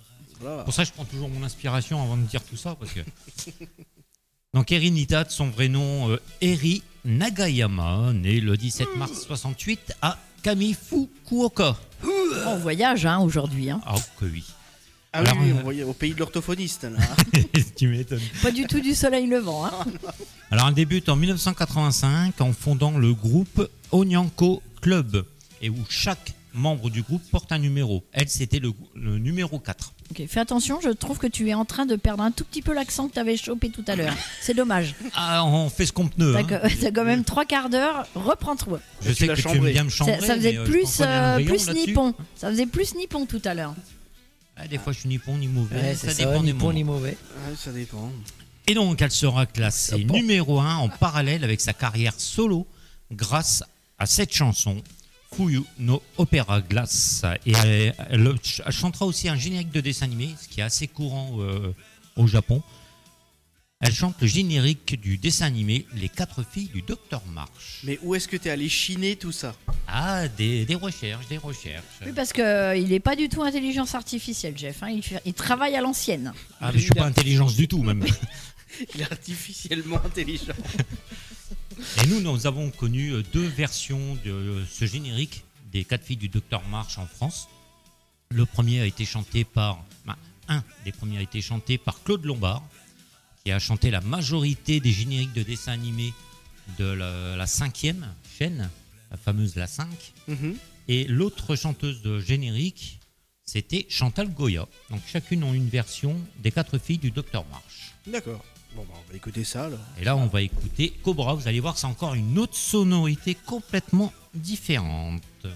Voilà. Pour ça, je prends toujours mon inspiration avant de dire tout ça. Parce que... Donc, Eri Nitta, de son vrai nom, euh, Eri Nagayama, né le dix-sept mars soixante-huit à Kamifukuoka. On voyage hein, aujourd'hui. Hein. Ah, que oui. Ah Alors, oui, oui, euh, on voyait au pays de l'orthophoniste. Là. Tu m'étonnes. Pas du tout du soleil levant. Hein. Alors, elle débute en dix-neuf cent quatre-vingt-cinq en fondant le groupe Onyanko Club, et où chaque membre du groupe porte un numéro. Elle, c'était le, le numéro quatre. Ok, fais attention, je trouve que tu es en train de perdre un tout petit peu l'accent que tu avais chopé tout à l'heure. C'est dommage. Ah, on fait ce qu'on peut. T'as Hein. que- t'as quand même trois quarts d'heure, reprends-toi. Je Tu sais l'as que tu aimes chambré. bien me Ça, chambrer. ça faisait mais, euh, je plus, pense qu'on a un euh, rayon plus là-dessus. nippon. Ça faisait plus nippon tout à l'heure. Ah, des fois, je suis ni bon ni mauvais. Ouais, ça c'est dépend ça, des ni bon moments. ni mauvais. Ouais, ça dépend. Et donc, elle sera classée Bon. numéro un en parallèle avec sa carrière solo grâce à cette chanson, Fuyu no Opera Glass. Et elle, elle- elle chantera aussi un générique de dessin animé, ce qui est assez courant euh, au Japon. Elle chante le générique du dessin animé Les Quatre Filles du Docteur March. Mais où est-ce que t'es allé chiner tout ça? Ah, des, des recherches, des recherches. Oui, parce qu'il n'est pas du tout intelligence artificielle, Jeff. Hein. Il, fait- il travaille à l'ancienne. Ah, mais je suis pas intelligence du tout, même. Il est artificiellement intelligent. Et nous, nous avons connu deux versions de ce générique des Quatre Filles du Docteur March en France. Le premier a été chanté par, ben, un des premiers a été chanté par Claude Lombard, qui a chanté la majorité des génériques de dessins animés de la, la cinquième chaîne, la fameuse La cinq. Mhm. Et l'autre chanteuse de générique, c'était Chantal Goya. Donc chacune ont une version des Quatre Filles du Docteur March. D'accord. Bon, bah, on va écouter ça alors. Et là, on va écouter Cobra. Vous allez voir, c'est encore une autre sonorité complètement différente.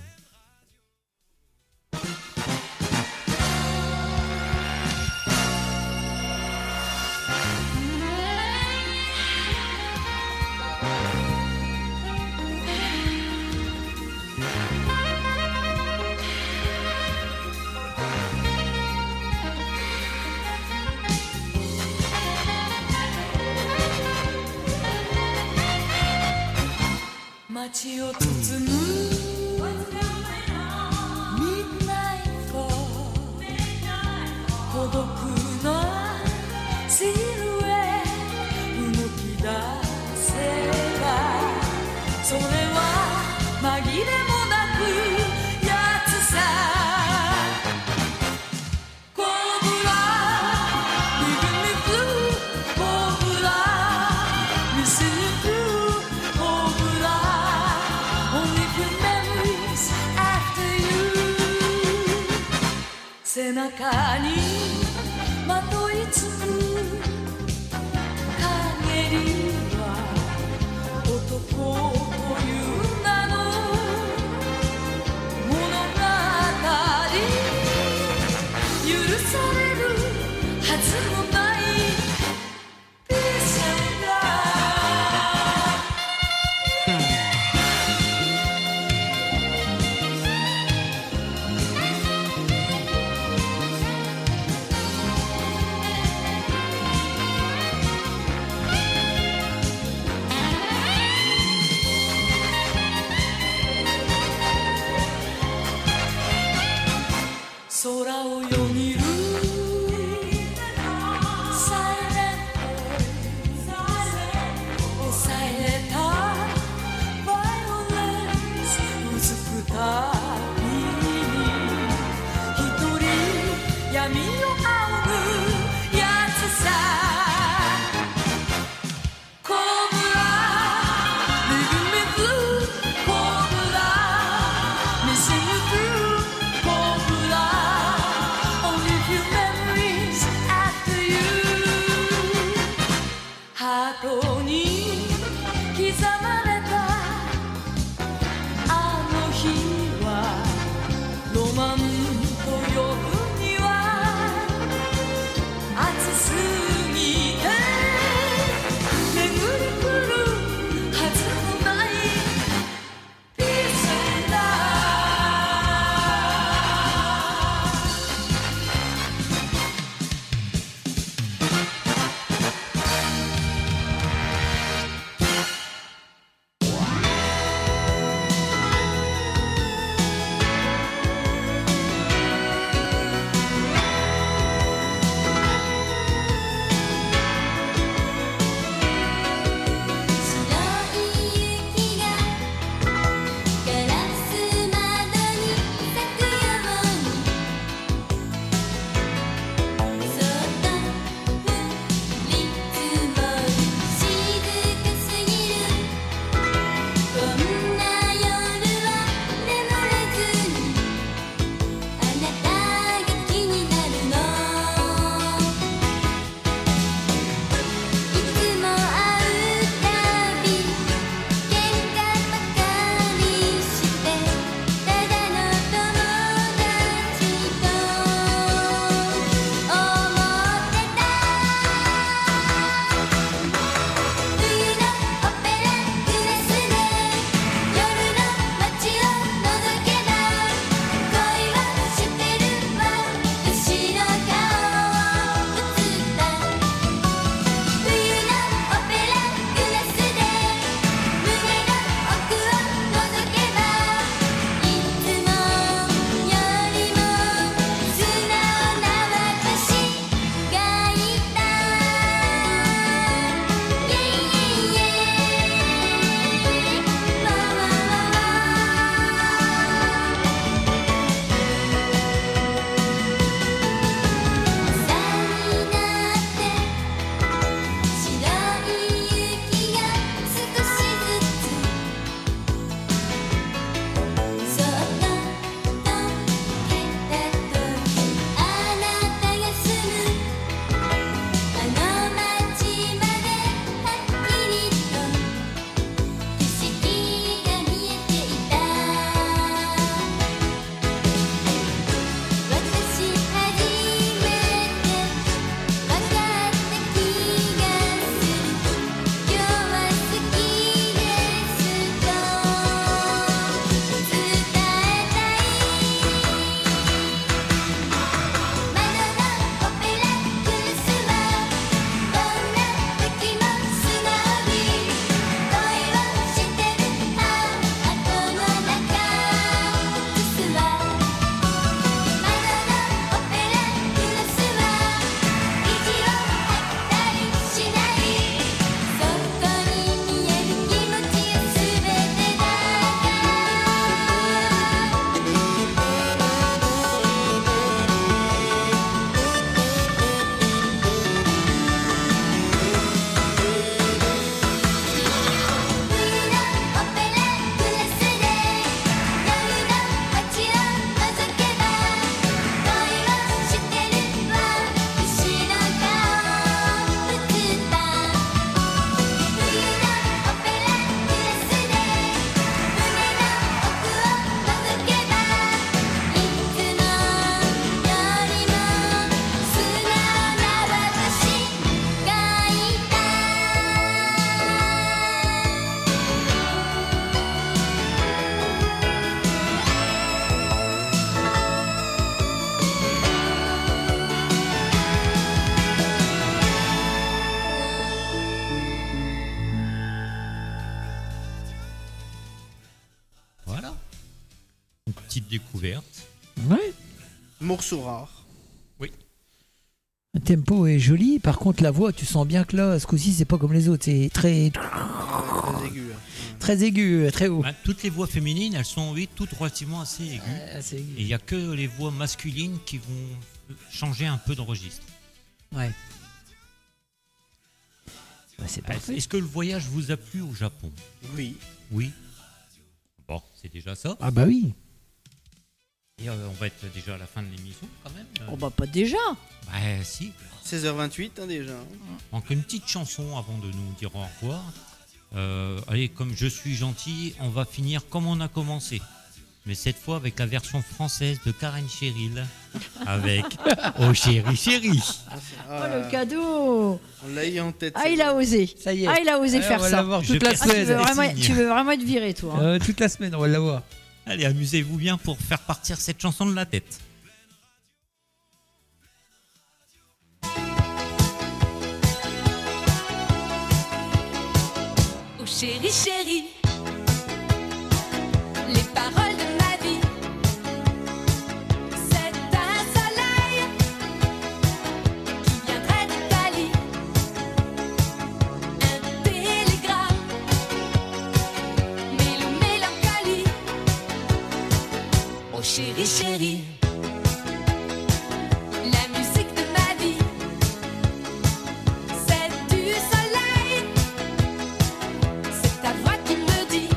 「街を包む」「ミッドナイト」「孤独なシルエット動き出せば」「それは紛れもなくやつさ」「コブラ」「リブミブルー」「コブラ」「ミスユブルー」「コブラ」Only few memories after you 背中にまといつく陰りは男という名の物語許されるはずもない Peace and love空をよぎるサイレント抑えたバイオレンスうずくたびに一人闇を仰ぐやつさコブラ Leave me blue コブラ Missing you through コブラ Only découverte. Ouais. Morceau rare. Le tempo est joli. Par contre, la voix, tu sens bien que là, ce coup-ci, c'est pas comme les autres. C'est très, Ouais, très aigu. hein. très aigu, très haut. Bah, toutes les voix féminines, elles sont oui, toutes relativement assez aiguës. Ouais, c'est aigu. Et il n'y a que les voix masculines qui vont changer un peu de registre. Ouais. Bah, c'est parfait. Est-ce que le voyage vous a plu au Japon? Oui. Oui. Bon, c'est déjà ça. Ah bah oui. Et euh, on va être déjà à la fin de l'émission quand même. Euh, Oh bah pas déjà. bah si. seize heures vingt-huit hein, déjà. Donc une petite chanson avant de nous dire au revoir. Euh, allez, comme je suis gentil, on va finir comme on a commencé. Mais cette fois avec la version française de Karen Cheryl. Avec Oh chéri chéri. Ah, Oh le cadeau. On l'a eu en tête. Ah il a osé. Ça y est. Ah il a osé Ouais, faire on va ça. l'avoir Je toute la casse Ah, tu, semaine. veux vraiment, signe. tu veux vraiment être viré toi. hein. Euh, toute la semaine, on va l'avoir. Allez, amusez-vous bien pour faire partir cette chanson de la tête. Oh chérie, chérie, les paroles de ma vie, c'est un soleil qui viendrait d'Italie, un télégramme, mélo mélancolie. Oh chérie, chérie, la musique de ma vie, c'est du soleil. C'est ta voix qui me dit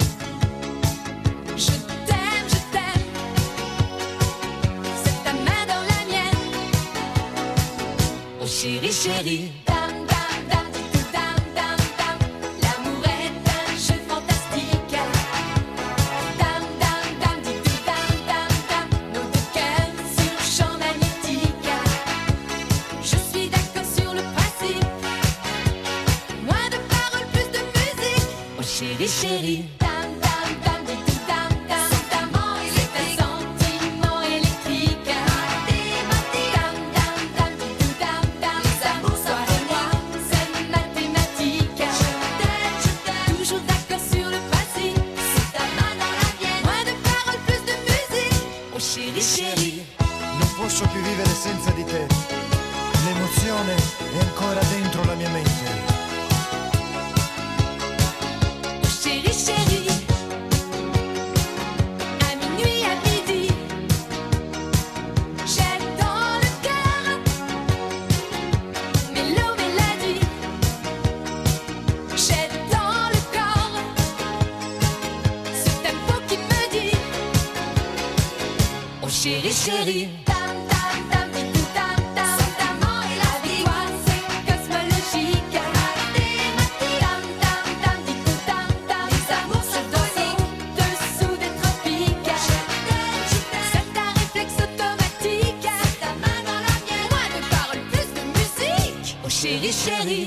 je t'aime, je t'aime. C'est ta main dans la mienne. Oh chérie, chérie. Dam, dam, dam, di, tout, dam, dam, dam. L'amour est un jeu fantastique. Dam, dam, dam, di, tout, dam, dam, dam. Nos deux cœurs sur champ magnétique. Je suis d'accord sur le principe. Moins de paroles, plus de musique. Oh chérie, chérie. Dam, dam, dam, di, tout, dam, dam, dam. C'est un sentiment électrique. Dam, dam, dam, di, tout, dam, dam, dam. Toi et moi, c'est mathématique. Toujours d'accord sur le principe. C'est ta main dans la mienne. Moins de paroles, plus de musique. Oh chérie, chérie. Non posso più vivere senza di te. L'emozione è ancora dentro la mia mente. Oh chérie, chérie, à minuit, à midi, j'ai dans le cœur mélo, mélodie, j'ai dans le corps ce tempo qui me dit oh chérie, chérie, tam, tam, tam, di, tout, tam, tam, tam, la vie, c'est cosmologique. Tam, tam, tam, di, tout, tam, tam, les amours se donnent dessous des tropiques. C'est un réflexe automatique. C'est ta main dans la mienne. Moins de paroles, plus de musique. Oh chérie, chérie.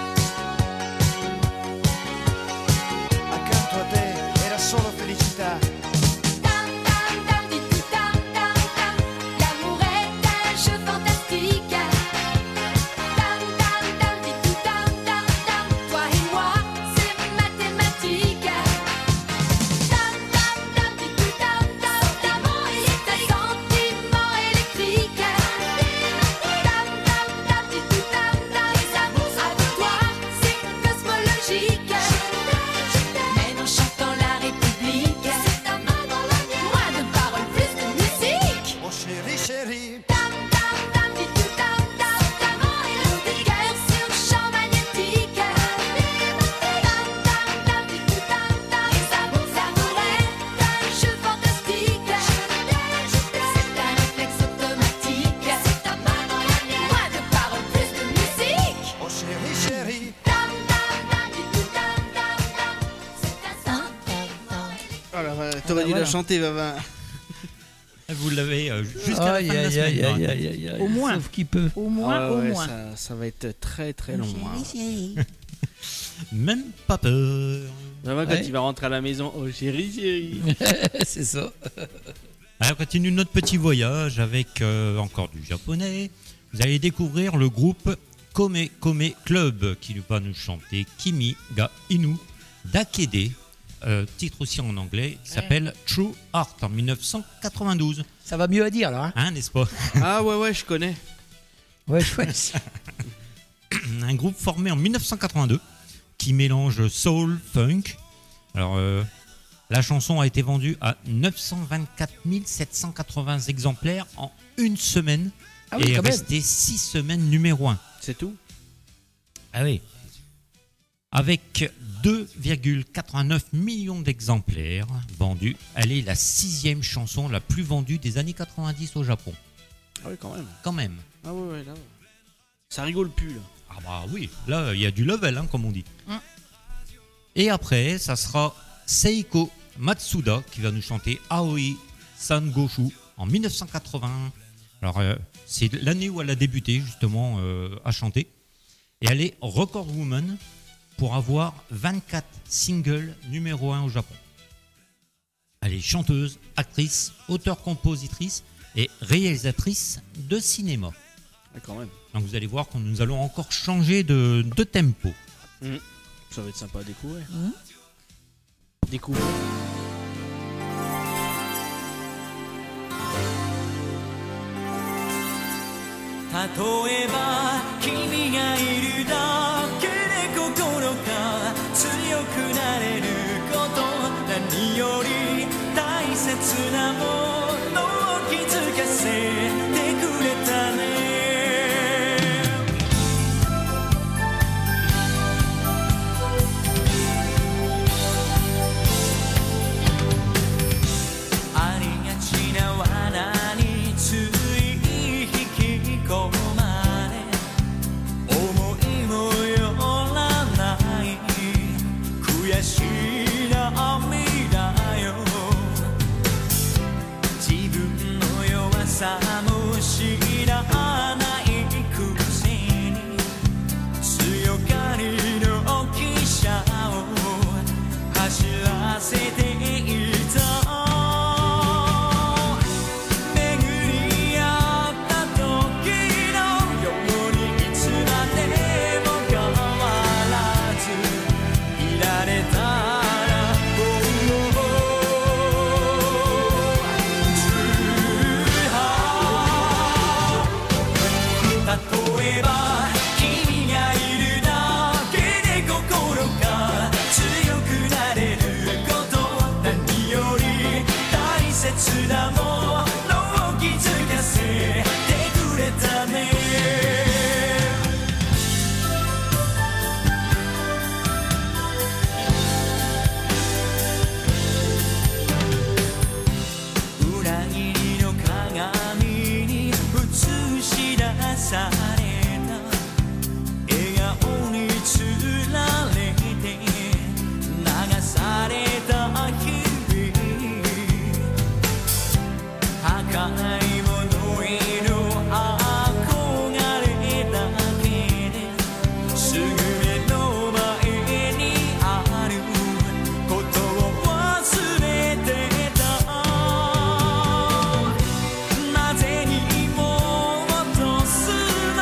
Accanto a te era solo felicità. Tam, tam, tam, di, tout, tam, tam, tam. L'amour est un jeu fantastique. Tam, tam, tam, di, tout, tam, tam, tam. Toi et moi, c'est mathématique. Tam, tam, tam, di, tout, tam, tam, tam. C'est un sentiment électrique. Tam, tam, tam, di, tout, tam, tam. Les amours avec toi, c'est cosmologique. Mène en chantant la République. C'est ta main dans la mienne. Moins de paroles, plus de musique. Oh chérie, chérie. Tam, tam, tam, di, tout, tam, tam, tam. Nos deux cœurs sur champ magnétique. Tam, tam, tam, di, tout, tam, tam. Les amours, l'amour est un jeu fantastique. C'est un réflexe automatique. C'est ta main dans la mienne. Moins de paroles, plus de musique. Oh chérie, chérie. Tam, tam, tam, di, tout, tam, tam, tam. C'est un sentiment. Alors, euh, t'aurais bah dû voilà. la chanter, Vavin. Vous l'avez euh, jusqu'à la Aïe, fin de la aïe, semaine. aïe, dans la aïe, tête. aïe, aïe, aïe. Au moins. Sauf qu'il peut. Au moins, Ah au ouais, moins. Ça, ça va être très très long. hein. Même pas peur. Vavin, quand Ouais. il va rentrer à la maison, oh chérie, chérie. C'est ça. Alors, on continue notre petit voyage avec euh, encore du japonais. Vous allez découvrir le groupe Kome Kome Club qui va nous chanter Kimi ga Inu Dakede euh, titre aussi en anglais, qui s'appelle True Heart en mille neuf cent quatre-vingt-douze. Ça va mieux à dire là. Hein Hein, n'est-ce pas? Ah ouais, ouais, je connais. ouais, chouette. Un groupe formé en mille neuf cent quatre-vingt-deux qui mélange soul, funk. Alors, euh, la chanson a été vendue à neuf cent vingt-quatre mille sept cent quatre-vingts exemplaires en une semaine Ah oui, et est quand même. restée six semaines numéro un. C'est tout. Ah oui. Avec deux virgule quatre-vingt-neuf millions d'exemplaires vendus, elle est la sixième chanson la plus vendue des années quatre-vingt-dix au Japon. Ah oui, quand même. Quand même. Ah ouais, ouais, là. Ça rigole plus, là. Ah bah oui, là il y a du level, hein, comme on dit. Mm. Et après, ça sera Seiko Matsuda qui va nous chanter Aoi Sangoshu en mille neuf cent quatre-vingts. Alors, euh, c'est l'année où elle a débuté justement euh, à chanter. Et elle est record woman pour avoir vingt-quatre singles numéro un au Japon. Elle est chanteuse, actrice, auteure-compositrice et réalisatrice de cinéma. Ah, quand même. Donc vous allez voir que nous allons encore changer de, de tempo. Mmh. Ça va être sympa à découvrir. Mmh. Découvrir. 例えば君がいるだけで心が強くなれること何より大切なものを気づかせてくれたねありがちな罠につい引き込まれ思いもよらない悔しい涙よ自分の弱さも知らないくせに強がりの汽車を走らせていた切なものを気づかせてくれたね裏切りの鏡に映し出された笑顔につられて流された日赤いものへの憧れだけですぐ目の前にあることを忘れてたなぜにも戻すの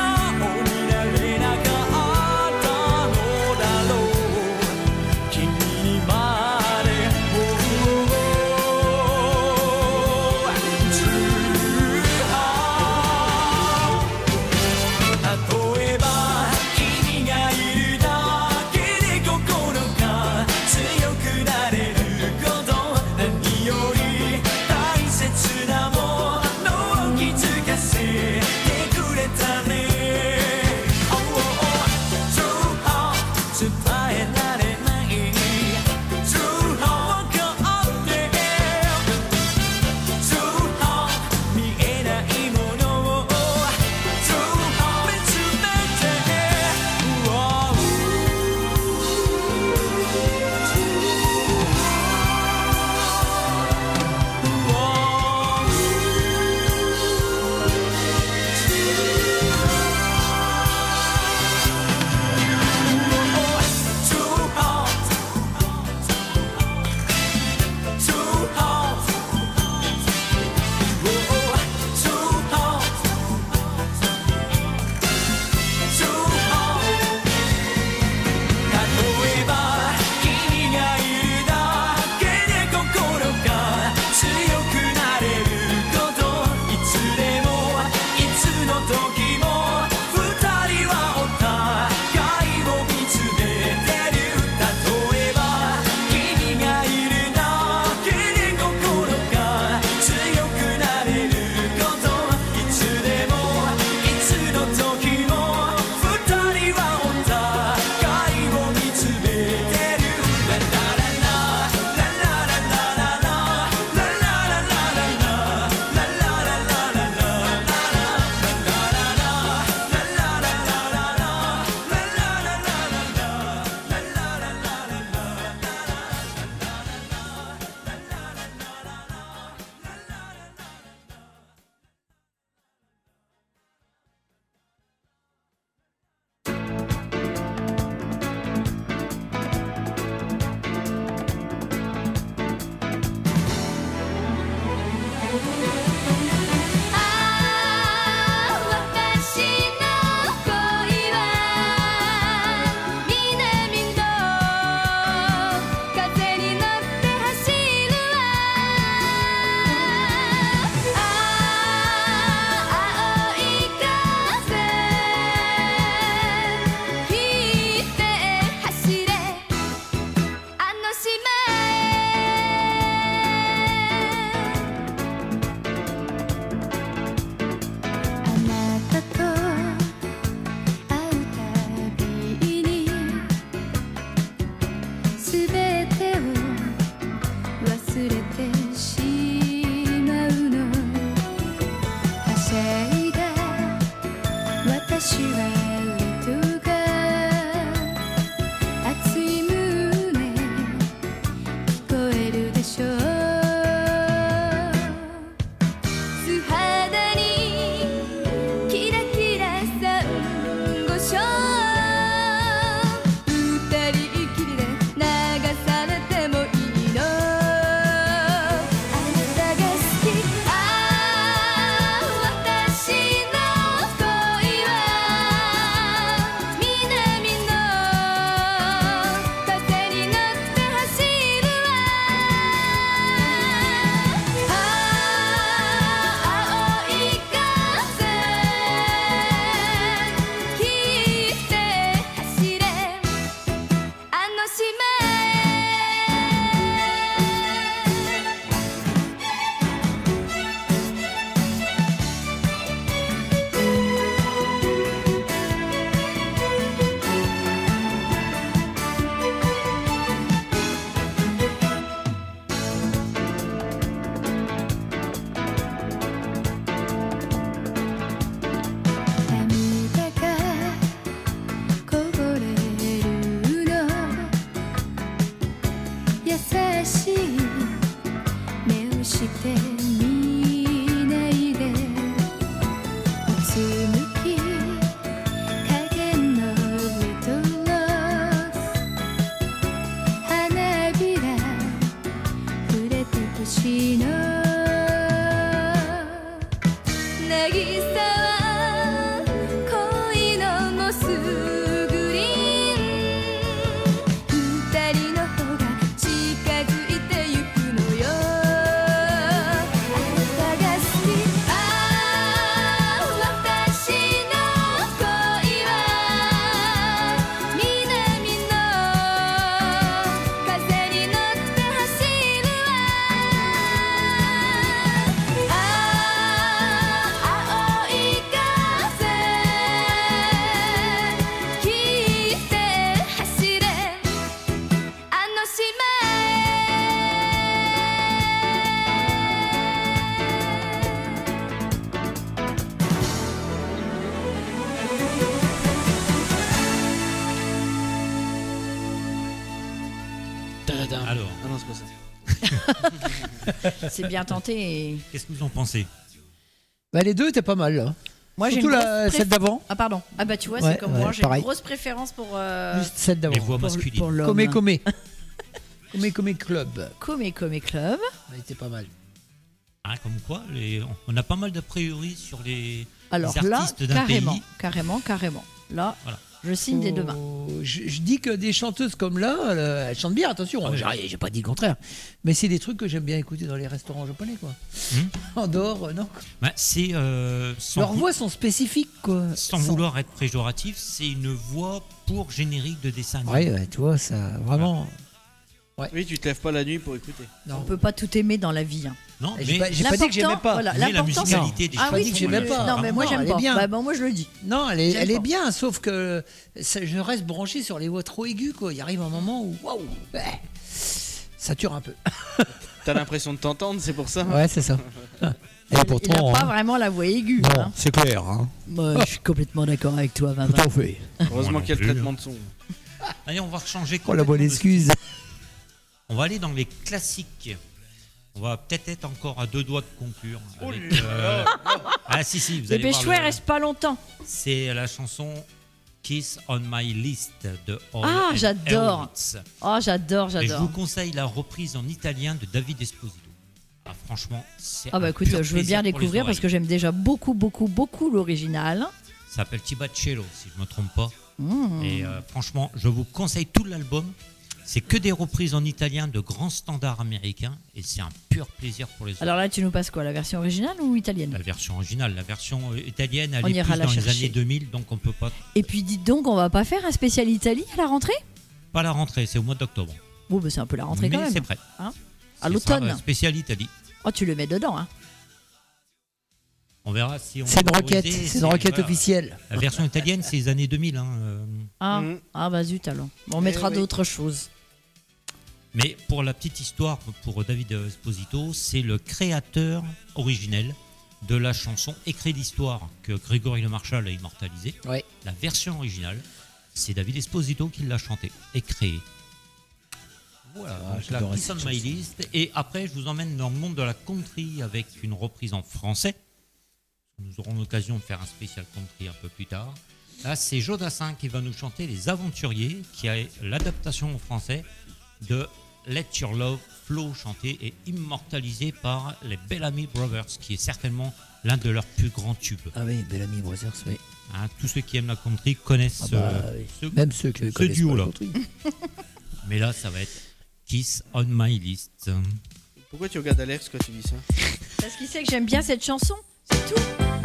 私は糸が熱い胸聞こえるでしょう素肌にキラキラサンゴ礁二人きりで流されてもいいのあなたが好きああ私の恋は南の風に乗って走るわああ青い風切って走れあの島へ涙がこぼれるの優しい目をして見ないでうつむき影のリトルローズ花びら触れてほしいの渚は恋のモスグリーン二人の方が近づいてゆくのよあなたが好きああ私の恋は南の風に乗って走るわああ青い風切って走れあの島 Alors, Ah non, c'est pas ça. C'est bien tenté. et- qu'est-ce que vous en pensez? Bah, les deux étaient pas mal. Là. Moi, j'ai Surtout une la, grosse celle préf- d'avant. Ah pardon. Ah bah tu vois, Ouais, c'est comme ouais, moi, j'ai pareil. une grosse préférence pour euh, Juste celle d'avant. Les voix pour, masculines. pour l'homme. Comé Comé. Comé Comé Club. Comé Comé Club. Elle était pas mal. Hein, comme quoi, les- on a pas mal d'a priori sur les, Alors les là, artistes d'un carrément, pays. carrément, carrément. Là, Voilà. je signe des deux mains. Oh, Je, je dis que des chanteuses comme là, elles, elles chantent bien, attention, Ah oui. j'ai j'ai pas dit le contraire. Mais c'est des trucs que j'aime bien écouter dans les restaurants japonais, quoi. Hum. En dehors, euh, non. Bah, c'est euh, sans, Leurs vou- voix sont spécifiques, quoi. sans vouloir être péjoratif, c'est une voix pour générique de dessin animé. Ouais, ouais, tu vois, ça, vraiment. Oui, tu te lèves pas la nuit pour écouter. On Non. peut pas tout aimer dans la vie. hein. Non, J'ai mais pas, j'ai pas dit que j'aimais L'important, pas. voilà, Mais la l'important, c'est- musicalité des Ah chansons, oui, dit que tu- j'aimais pas. Non, mais moi Non, j'aime elle est pas. bien. Bah, bah, moi je le dis. Non, elle est, J'aime elle est pas. bien, sauf que ça- je reste branché sur les voix trop aiguës, quoi. Il arrive un moment où, waouh, ouais, ça tue un peu. T'as l'impression de t'entendre, c'est pour ça. Ouais, c'est ça. Et Il pourtant, a pas hein, vraiment la voix aiguë. non, hein. c'est clair. Hein. Moi, je suis complètement d'accord avec toi, Tout Vava. en fait. Heureusement Moi qu'il y a le non plus, traitement de son. allez, on va changer Oh, la bonne complètement de excuse. style. On va aller dans les classiques. On va peut-être être encore à deux doigts de conclure. Oh avec, là euh, Ah si si, vous allez voir. Dépêche-toi, il le- reste pas longtemps. C'est la chanson Kiss on My List de All Ah, and j'adore. Aerosmith. Oh, j'adore, Et je vous j'adore. conseille la reprise en italien de David Esposito. Ah, franchement, c'est Ah bah un écoute, pur je veux plaisir bien pour les découvrir parce oreilles. que j'aime déjà beaucoup, beaucoup, beaucoup l'original. Ça s'appelle Tibacello, si je me trompe pas. Mmh. Et euh, franchement, je vous conseille tout l'album. C'est que des reprises en italien de grands standards américains et c'est un pur plaisir pour les oreilles. Alors là, tu nous passes quoi, la version originale ou italienne? La version originale, la version euh, italienne, elle On est ira plus la dans les chercher. années deux mille, donc on peut pas Et puis dites donc, on va pas faire un spécial Italie à la rentrée? pas la rentrée, c'est au mois d'octobre. Bon, bah c'est un peu la rentrée Mais quand même. c'est prêt. Hein C'est À l'automne. ça, euh, spécial Italie. Oh, tu le mets dedans, hein. On verra si on C'est une peut requête, autoriser, c'est une requête voilà. officielle. La version italienne, c'est les années deux mille. Hein, euh. Ah, Mhm. ah bah zut alors. Bon, on Eh mettra oui. d'autres choses. Mais pour la petite histoire, pour David Esposito, c'est le créateur originel de la chanson Écrit d'histoire que Grégory Le Marchal a immortalisée. Ouais. La version originale, c'est David Esposito qui l'a chantée et créée. Voilà, Ah, donc la j'adorais Kiss on cette My chanson. List. Et après, je vous emmène dans le monde de la country avec une reprise en français. Nous aurons l'occasion de faire un spécial country un peu plus tard. Là, c'est Joe Dassin qui va nous chanter Les Aventuriers, qui est l'adaptation en français de Let Your Love Flow, chanté et immortalisé par les Bellamy Brothers, qui est certainement l'un de leurs plus grands tubes. Ah oui, Bellamy Brothers, oui. Hein, tous ceux qui aiment la country connaissent Ah bah, euh, oui. ce, Même ceux qui ce connaissent duo-là. pas le country. Mais là, ça va être Kiss on My List. Pourquoi tu regardes Alex quand tu dis ça? Parce qu'il sait que j'aime bien cette chanson, c'est tout.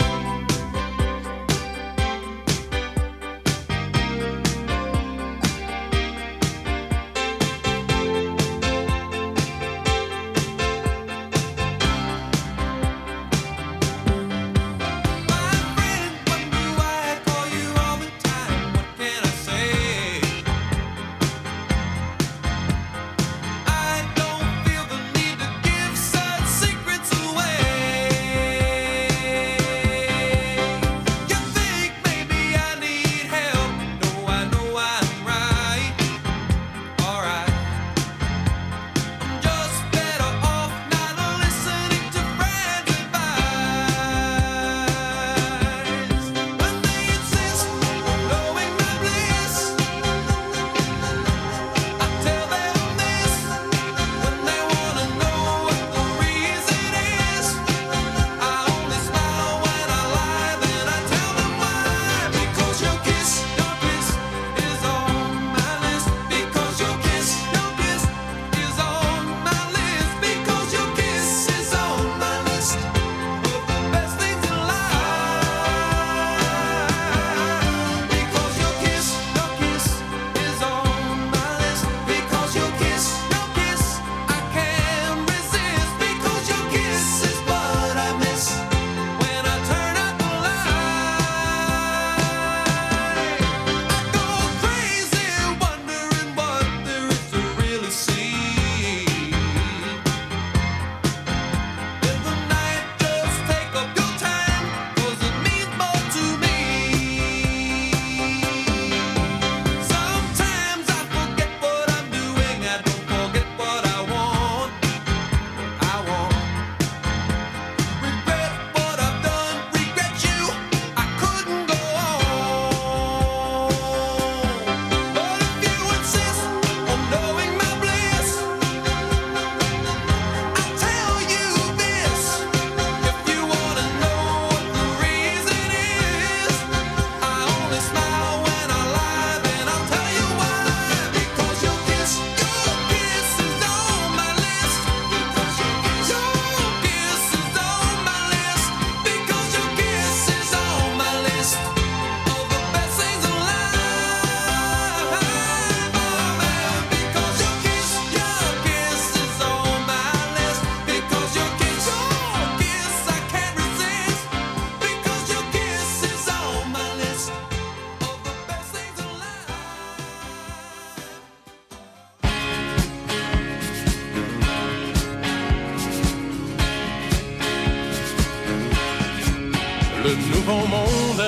Le nouveau monde,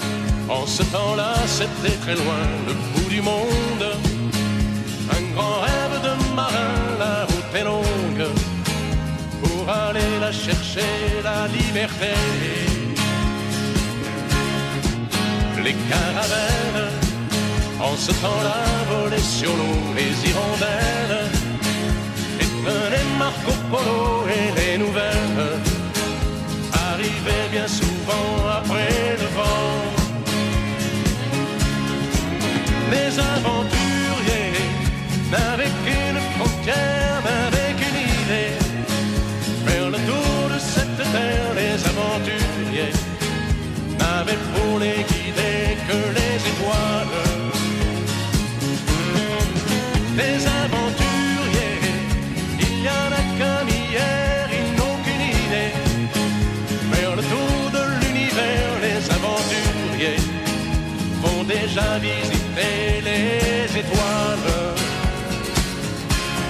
en ce temps-là, c'était très loin, le bout du monde. Un grand rêve de marin, la route est longue, pour aller la chercher, la liberté. Les caravelles, en ce temps-là, volaient sur l'eau, les hirondelles, et tenaient Marco Polo et les nouvelles arrivaient bien souvent après le vent. Les aventuriers n'avaient qu'une frontière, n'avaient qu'une idée, faire le tour de cette terre. Les aventuriers n'avaient pour les guider que les étoiles. Les aventuriers, il y en a comme hier, ils n'ont qu'une idée, faire le tour de l'univers. Les aventuriers vont déjà visiter les étoiles.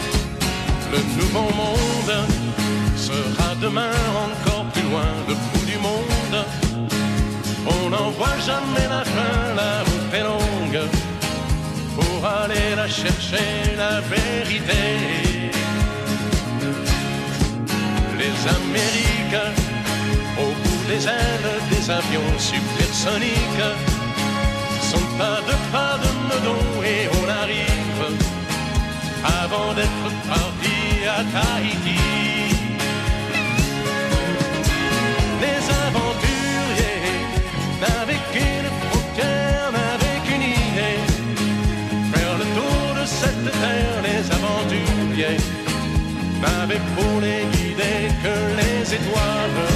Le nouveau monde sera demain encore plus loin, le bout du voit jamais la fin, la route est longue pour aller la chercher, la vérité. Les Amériques, au bout des ailes des avions supersoniques, sont pas de pas de Meudon et on arrive avant d'être parti à Tahiti. Les aventuriers n'avaient qu'une frontière, n'avaient qu'une idée, faire le tour de cette terre. Les aventuriers n'avaient pour les guider que les étoiles.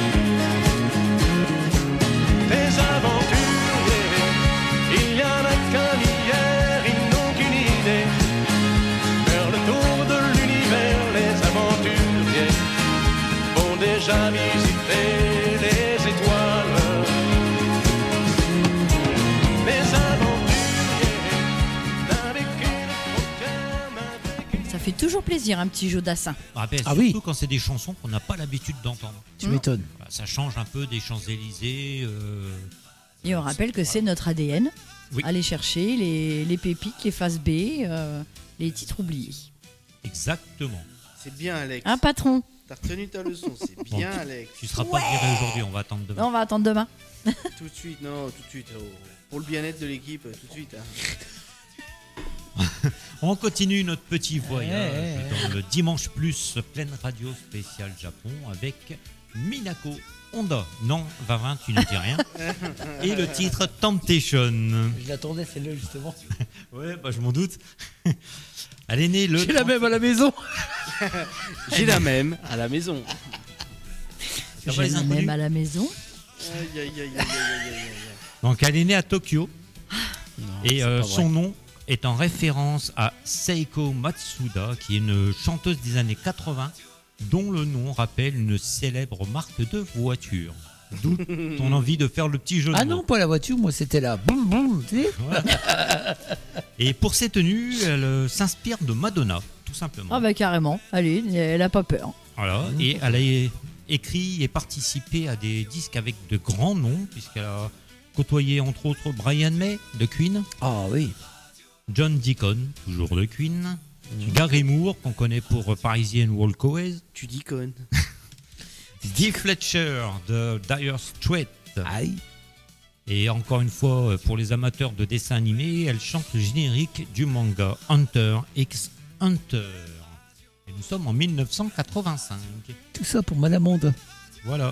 Des aventuriers, il y en a qu'un hier, ils n'ont qu'une idée, faire le tour de l'univers. Les aventuriers vont déjà visiter les étoiles. Les aventuriers n'avaient qu'une frontière, n'avaient qu'une... Ça fait toujours plaisir un petit Jodassin. Ah, ben, Ah surtout oui. quand c'est des chansons qu'on n'a pas l'habitude d'entendre. Tu m'étonnes. Voilà, ça change un peu des Champs-Élysées. euh, Et on rappelle que c'est notre A D N. Oui. Aller chercher les, les pépites, les faces B, euh, les titres oubliés. Exactement. C'est bien, Alex. Un patron. T'as retenu ta leçon, c'est bien, Bon. Alex. Tu seras pas viré aujourd'hui, on va attendre demain. Non, on va attendre demain. Tout de suite, non, tout de suite. oh. Pour le bien-être de l'équipe, tout de suite. hein. On continue notre petit voyage Ouais, ouais, dans le Dimanche Plus pleine radio spéciale Japon avec Minako Honda. Non, Vavin, tu ne dis rien. Et le titre Temptation. Je l'attendais celle-là justement. Ouais, bah je m'en doute. Elle est née le. J'ai la même à la maison. J'ai la même à la maison. Ça va, les J'ai inconnus même à la maison. Aïe, aïe, aïe, aïe, aïe, aïe, aïe, aïe. Donc elle est née à Tokyo. Et euh, pas vrai. son nom est en référence à Seiko Matsuda, qui est une chanteuse des années quatre-vingts, dont le nom rappelle une célèbre marque de voiture. D'où ton envie de faire le petit jeu de Ah mots. non, pas la voiture, moi c'était la boum boum, tu sais. Voilà. Et pour ses tenues, elle euh, s'inspire de Madonna, tout simplement. Ah bah carrément. Allez, elle a pas peur. Voilà. Et elle a é- écrit et participé à des disques avec de grands noms, puisqu'elle a côtoyé entre autres Brian May de Queen, Ah oui. John Deacon, toujours de Queen, Gary Moore, qu'on connaît pour Parisian Walkaways, Tu dis con. Steve Fletcher de Dire Straits. Aïe. Et encore une fois, pour les amateurs de dessins animés, elle chante le générique du manga Hunter x Hunter. Et nous sommes en mille neuf cent quatre-vingt-cinq. Tout ça pour Madame Monde. Voilà.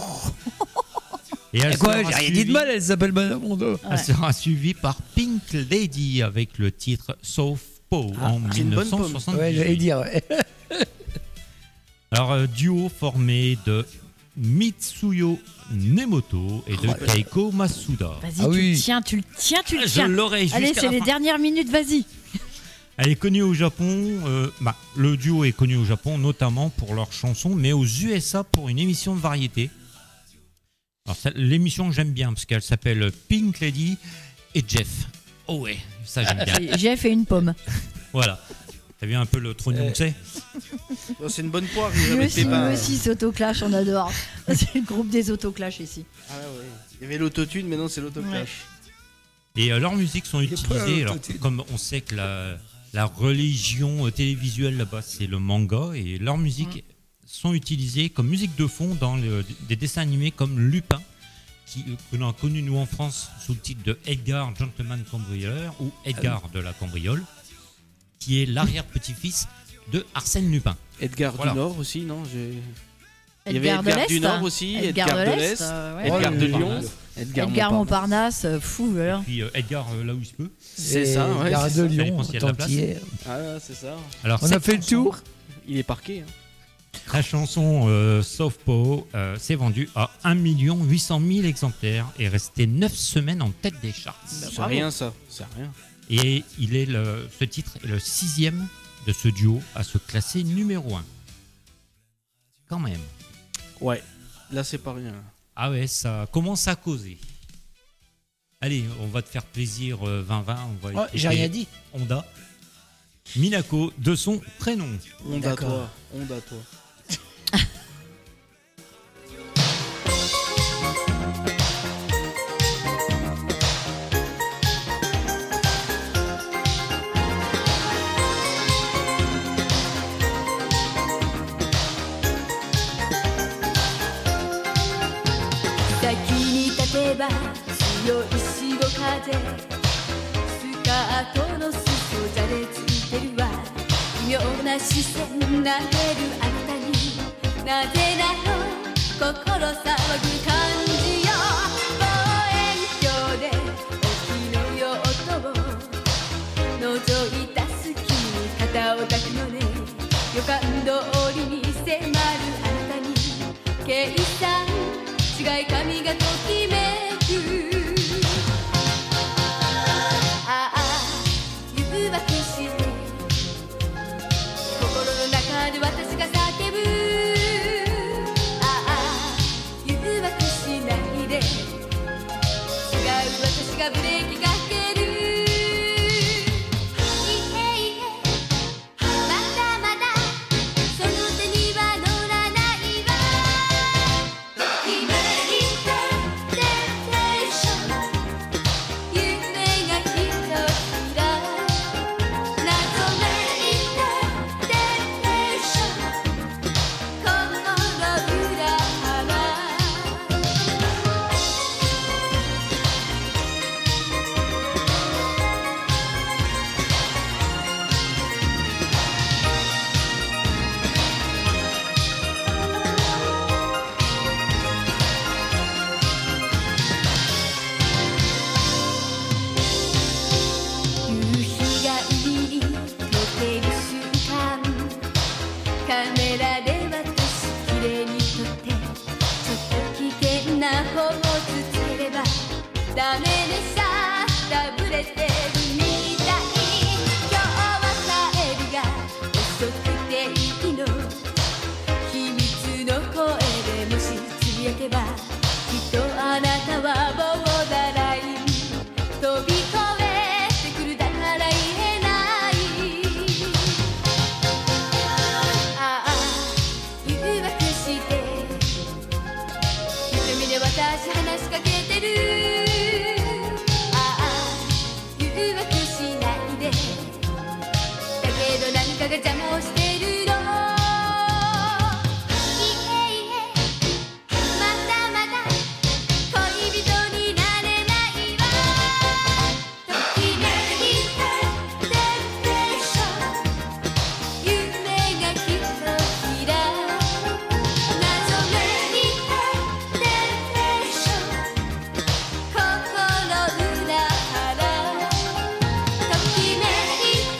Et elle Et quoi, sera j'ai rien dit suivie- de mal, elle s'appelle Madame Monde. Elle sera suivie par Pink Lady avec le titre Southpaw Ah, en c'est une bonne mille neuf cent soixante-dix-huit. Ouais, j'allais dire. Ouais. Alors, euh, duo formé de Mitsuyo Nemoto et de Oh là. Keiko Masuda. Vas-y, Ah tu oui. le tiens, tu le tiens, tu le Je tiens. l'aurai jusqu'à Allez, la c'est les fin. dernières minutes, vas-y. Elle est connue au Japon, euh, bah, le duo est connu au Japon notamment pour leurs chansons, mais aux U S A pour une émission de variété. Alors, ça, l'émission que j'aime bien parce qu'elle s'appelle Pink Lady et Jeff. Oh ouais, ça j'aime bien. J'ai fait une pomme. Voilà. T'as vu un peu le trognon que c'est? Oh, c'est une bonne poire, Nous Elisabeth aussi, nous Pépin. aussi, c'est Autoclash, on adore. C'est le groupe des Autoclash ici. Ah ouais. Il y avait l'autotune, maintenant c'est l'autoclash. Et euh, leurs musiques sont pas utilisées, alors, l'autotune. comme on sait que la, la religion euh, télévisuelle là-bas c'est le manga, et leurs musiques sont utilisées comme musique de fond dans le- des dessins animés comme Lupin, qui, euh, que l'on a connu nous en France sous le titre de Edgar Gentleman Cambrioleur ou Edgar de la Cambriole, qui est l'arrière-petit-fils de Arsène Lupin. Edgar Voilà. du Nord aussi, non j'ai- Il y avait Edgar de Edgar du l'Est. Nord aussi, Edgar Edgar de de l'Est, l'Est, euh, ouais. Edgar Oh, de le- Lyon, Edgar Montparnasse. Montparnasse, euh, fou alors. Puis euh, Edgar euh, là où il se peut. C'est ça, ouais, Gare c'est de ça. Ça Lyon, dépend s'il y a de la tant place. qu'il y est. Ah ouais, c'est ça. Alors, On a cette fait le chanson- tour. Il est parqué. hein. La chanson euh, Southpaw euh, s'est vendue à un million huit cent mille exemplaires et est restée neuf semaines en tête des charts. C'est bravo. rien ça, c'est rien. Et il est le, ce titre est le sixième de ce duo à se classer numéro un. Quand même. Ouais, là c'est pas rien. Ah ouais, ça commence à causer. Allez, on va te faire plaisir, euh, vingt vingt. On va Oh, j'ai écouter rien dit. Honda. Minako de son prénom. Honte à D'accord. toi, honte à toi. れば強い潮風スカートの裾じゃれついてるわ微妙な視線投げるあなたになぜなの心騒ぐ感じよ望遠鏡で沖の用途を覗いた隙に肩を抱くのね予感通りに迫るあなたに計算違い髪がときめくああ誘惑して心の中で私が叫ぶああ誘惑しないで違う私がブレーキかけるダメでさダブれてるみたい今日は帰りが遅くていいの秘密の声でもしつぶやけばきっとあなたはボーダーライン飛び越えてくるだから言えないああ誘惑して瞳で私話しかけてる何かが邪魔をしてるのいえいえまだまだ恋人になれないわときめいてるでしょ夢がきっときら謎めいてるでしょ心裏腹ときめいて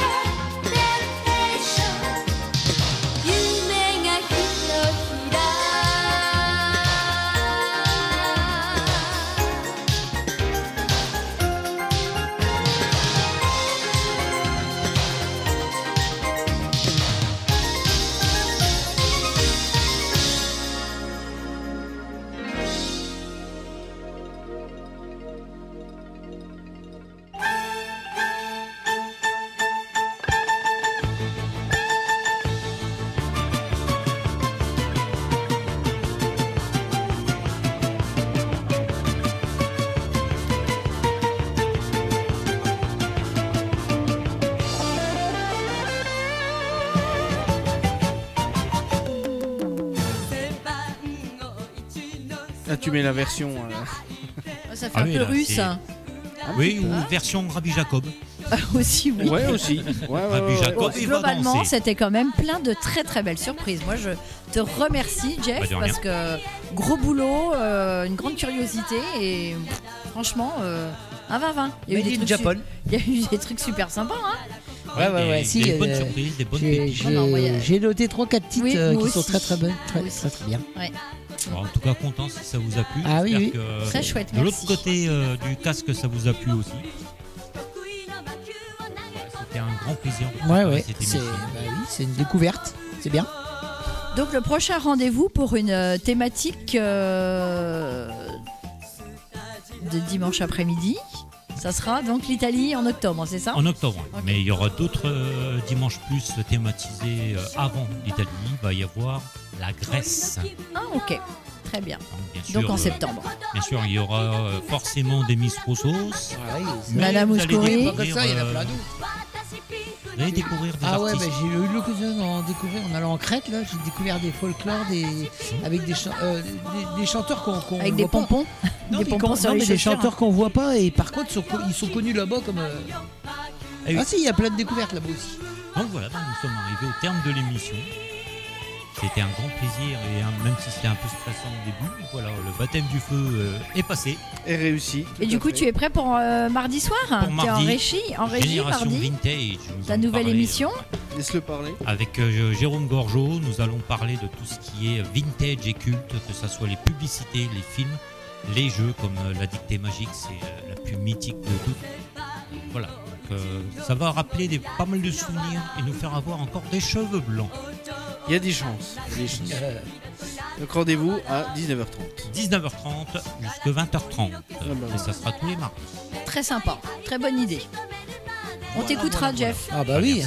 Ah, tu mets la version. euh, Ça fait Ah un oui, peu là, russe. c'est- hein. Oui, ou version Rabbi Jacob. Aussi, oui. Ouais, aussi. Ouais, ouais, Rabbi ouais, ouais. Jacob, il va Globalement, danser. c'était quand même plein de très très belles surprises. Moi, je te remercie, Jeff, Bah, de rien. parce que gros boulot, euh, une grande curiosité et pff, franchement, euh, un vingt vingt. Il y a eu Made des in trucs Japan. su- Il y a eu des trucs super sympas. Hein. Ouais, ouais, des- ouais, si, Des bonnes euh, surprises, des bonnes J'ai pépites. j'ai- Non, non, moi, y a- j'ai noté trois quatre titres Oui, euh, moi qui sont aussi. très très bonnes, très Moi aussi. très, très bien. Ouais. Bon, en tout cas, content si ça vous a plu. Ah oui, J'espère oui. que Très chouette, De l'autre merci. côté euh, du casque, ça vous a plu aussi. C'était un grand plaisir. de Ouais, préparer ouais, cette c'est émission. bah oui, c'est une découverte, c'est bien. Donc le prochain rendez-vous pour une euh, thématique euh, de dimanche après-midi, ça sera donc l'Italie en octobre, c'est ça? En octobre, Ok. mais il y aura d'autres euh, dimanches plus thématisés euh, avant l'Italie. Il va y avoir la Grèce. Ah ok, très bien. Donc, bien sûr, Donc en euh, septembre. Bien sûr, il y aura euh, forcément des Miss Roussos. Ah oui, mais Madame vous allez Mouskouri. pas que découvrir, ça, il y en a euh, plein d'autres. Vous allez découvrir des Ah ouais, artistes. bah, j'ai eu l'occasion d'en découvrir en allant en Crète, là, j'ai découvert des folklores, des, avec des, chan- euh, des, des chanteurs qu'on qu'on Avec voit des pas. pompons. Non, Des mais pompons quand- sur non, les mais des chaussures. chanteurs qu'on voit pas et par contre sont co- ils sont connus là-bas comme. euh, Ah oui. Ah si, il y a plein de découvertes là-bas aussi. Donc voilà, donc nous sommes arrivés au terme de l'émission. C'était un grand plaisir, et un- même si c'était un peu stressant au début, voilà, le baptême du feu euh, est passé. Et réussi. Et du coup, tu es prêt pour euh, mardi soir? Pour Tu es en mardi, régie, en régie Génération mardi. Vintage. nous Ta allons nouvelle parler, émission. euh, Laisse-le parler. Avec euh, Jérôme Gorgeau, nous allons parler de tout ce qui est vintage et culte, que ce soit les publicités, les films, les jeux comme euh, La Dictée Magique, c'est euh, la plus mythique de toutes. Voilà, donc, euh, ça va rappeler des, pas mal de souvenirs et nous faire avoir encore des cheveux blancs. Il y a des chances. il y a des chances. Euh, Donc rendez-vous à dix-neuf heures trente. dix-neuf heures trente jusqu'à vingt heures trente. bah, Et ça sera tous les mardis. Très sympa, très bonne idée. On Voilà, t'écoutera, voilà, Jeff. Ah bah Ah, oui. merci.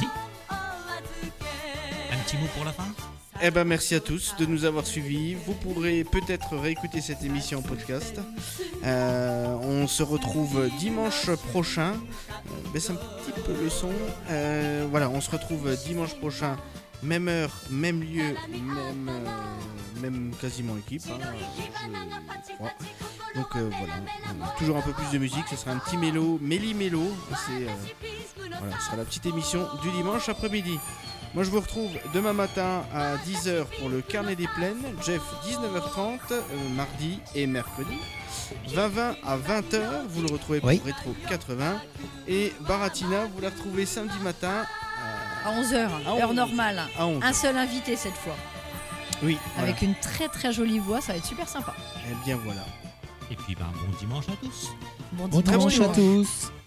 Un petit mot pour la fin? Eh ben merci à tous de nous avoir suivis. Vous pourrez peut-être réécouter cette émission en podcast. Euh, on se retrouve dimanche prochain. Euh, baisse un petit peu le son. Euh, voilà, on se retrouve dimanche prochain. Même heure, même lieu, même, euh, même quasiment équipe, hein, je crois. Donc euh, voilà, Euh, toujours un peu plus de musique. Ce sera un petit mélo, méli-mélo. C'est euh, voilà, ce sera la petite émission du dimanche après-midi. Moi je vous retrouve demain matin à dix heures pour le Carnet des Plaines. Jeff dix-neuf heures trente, euh, mardi et mercredi. vingt vingt à vingt heures, vous le retrouvez pour Oui. Rétro quatre-vingts. Et Baratina, vous la retrouvez samedi matin À onze heures, À heure onze. normale. à onze. Un seul invité cette fois. Oui, voilà. Avec une très très jolie voix, ça va être super sympa. Eh bien voilà. Et puis ben, bon dimanche à tous. Bon Bon dimanche. dimanche à tous.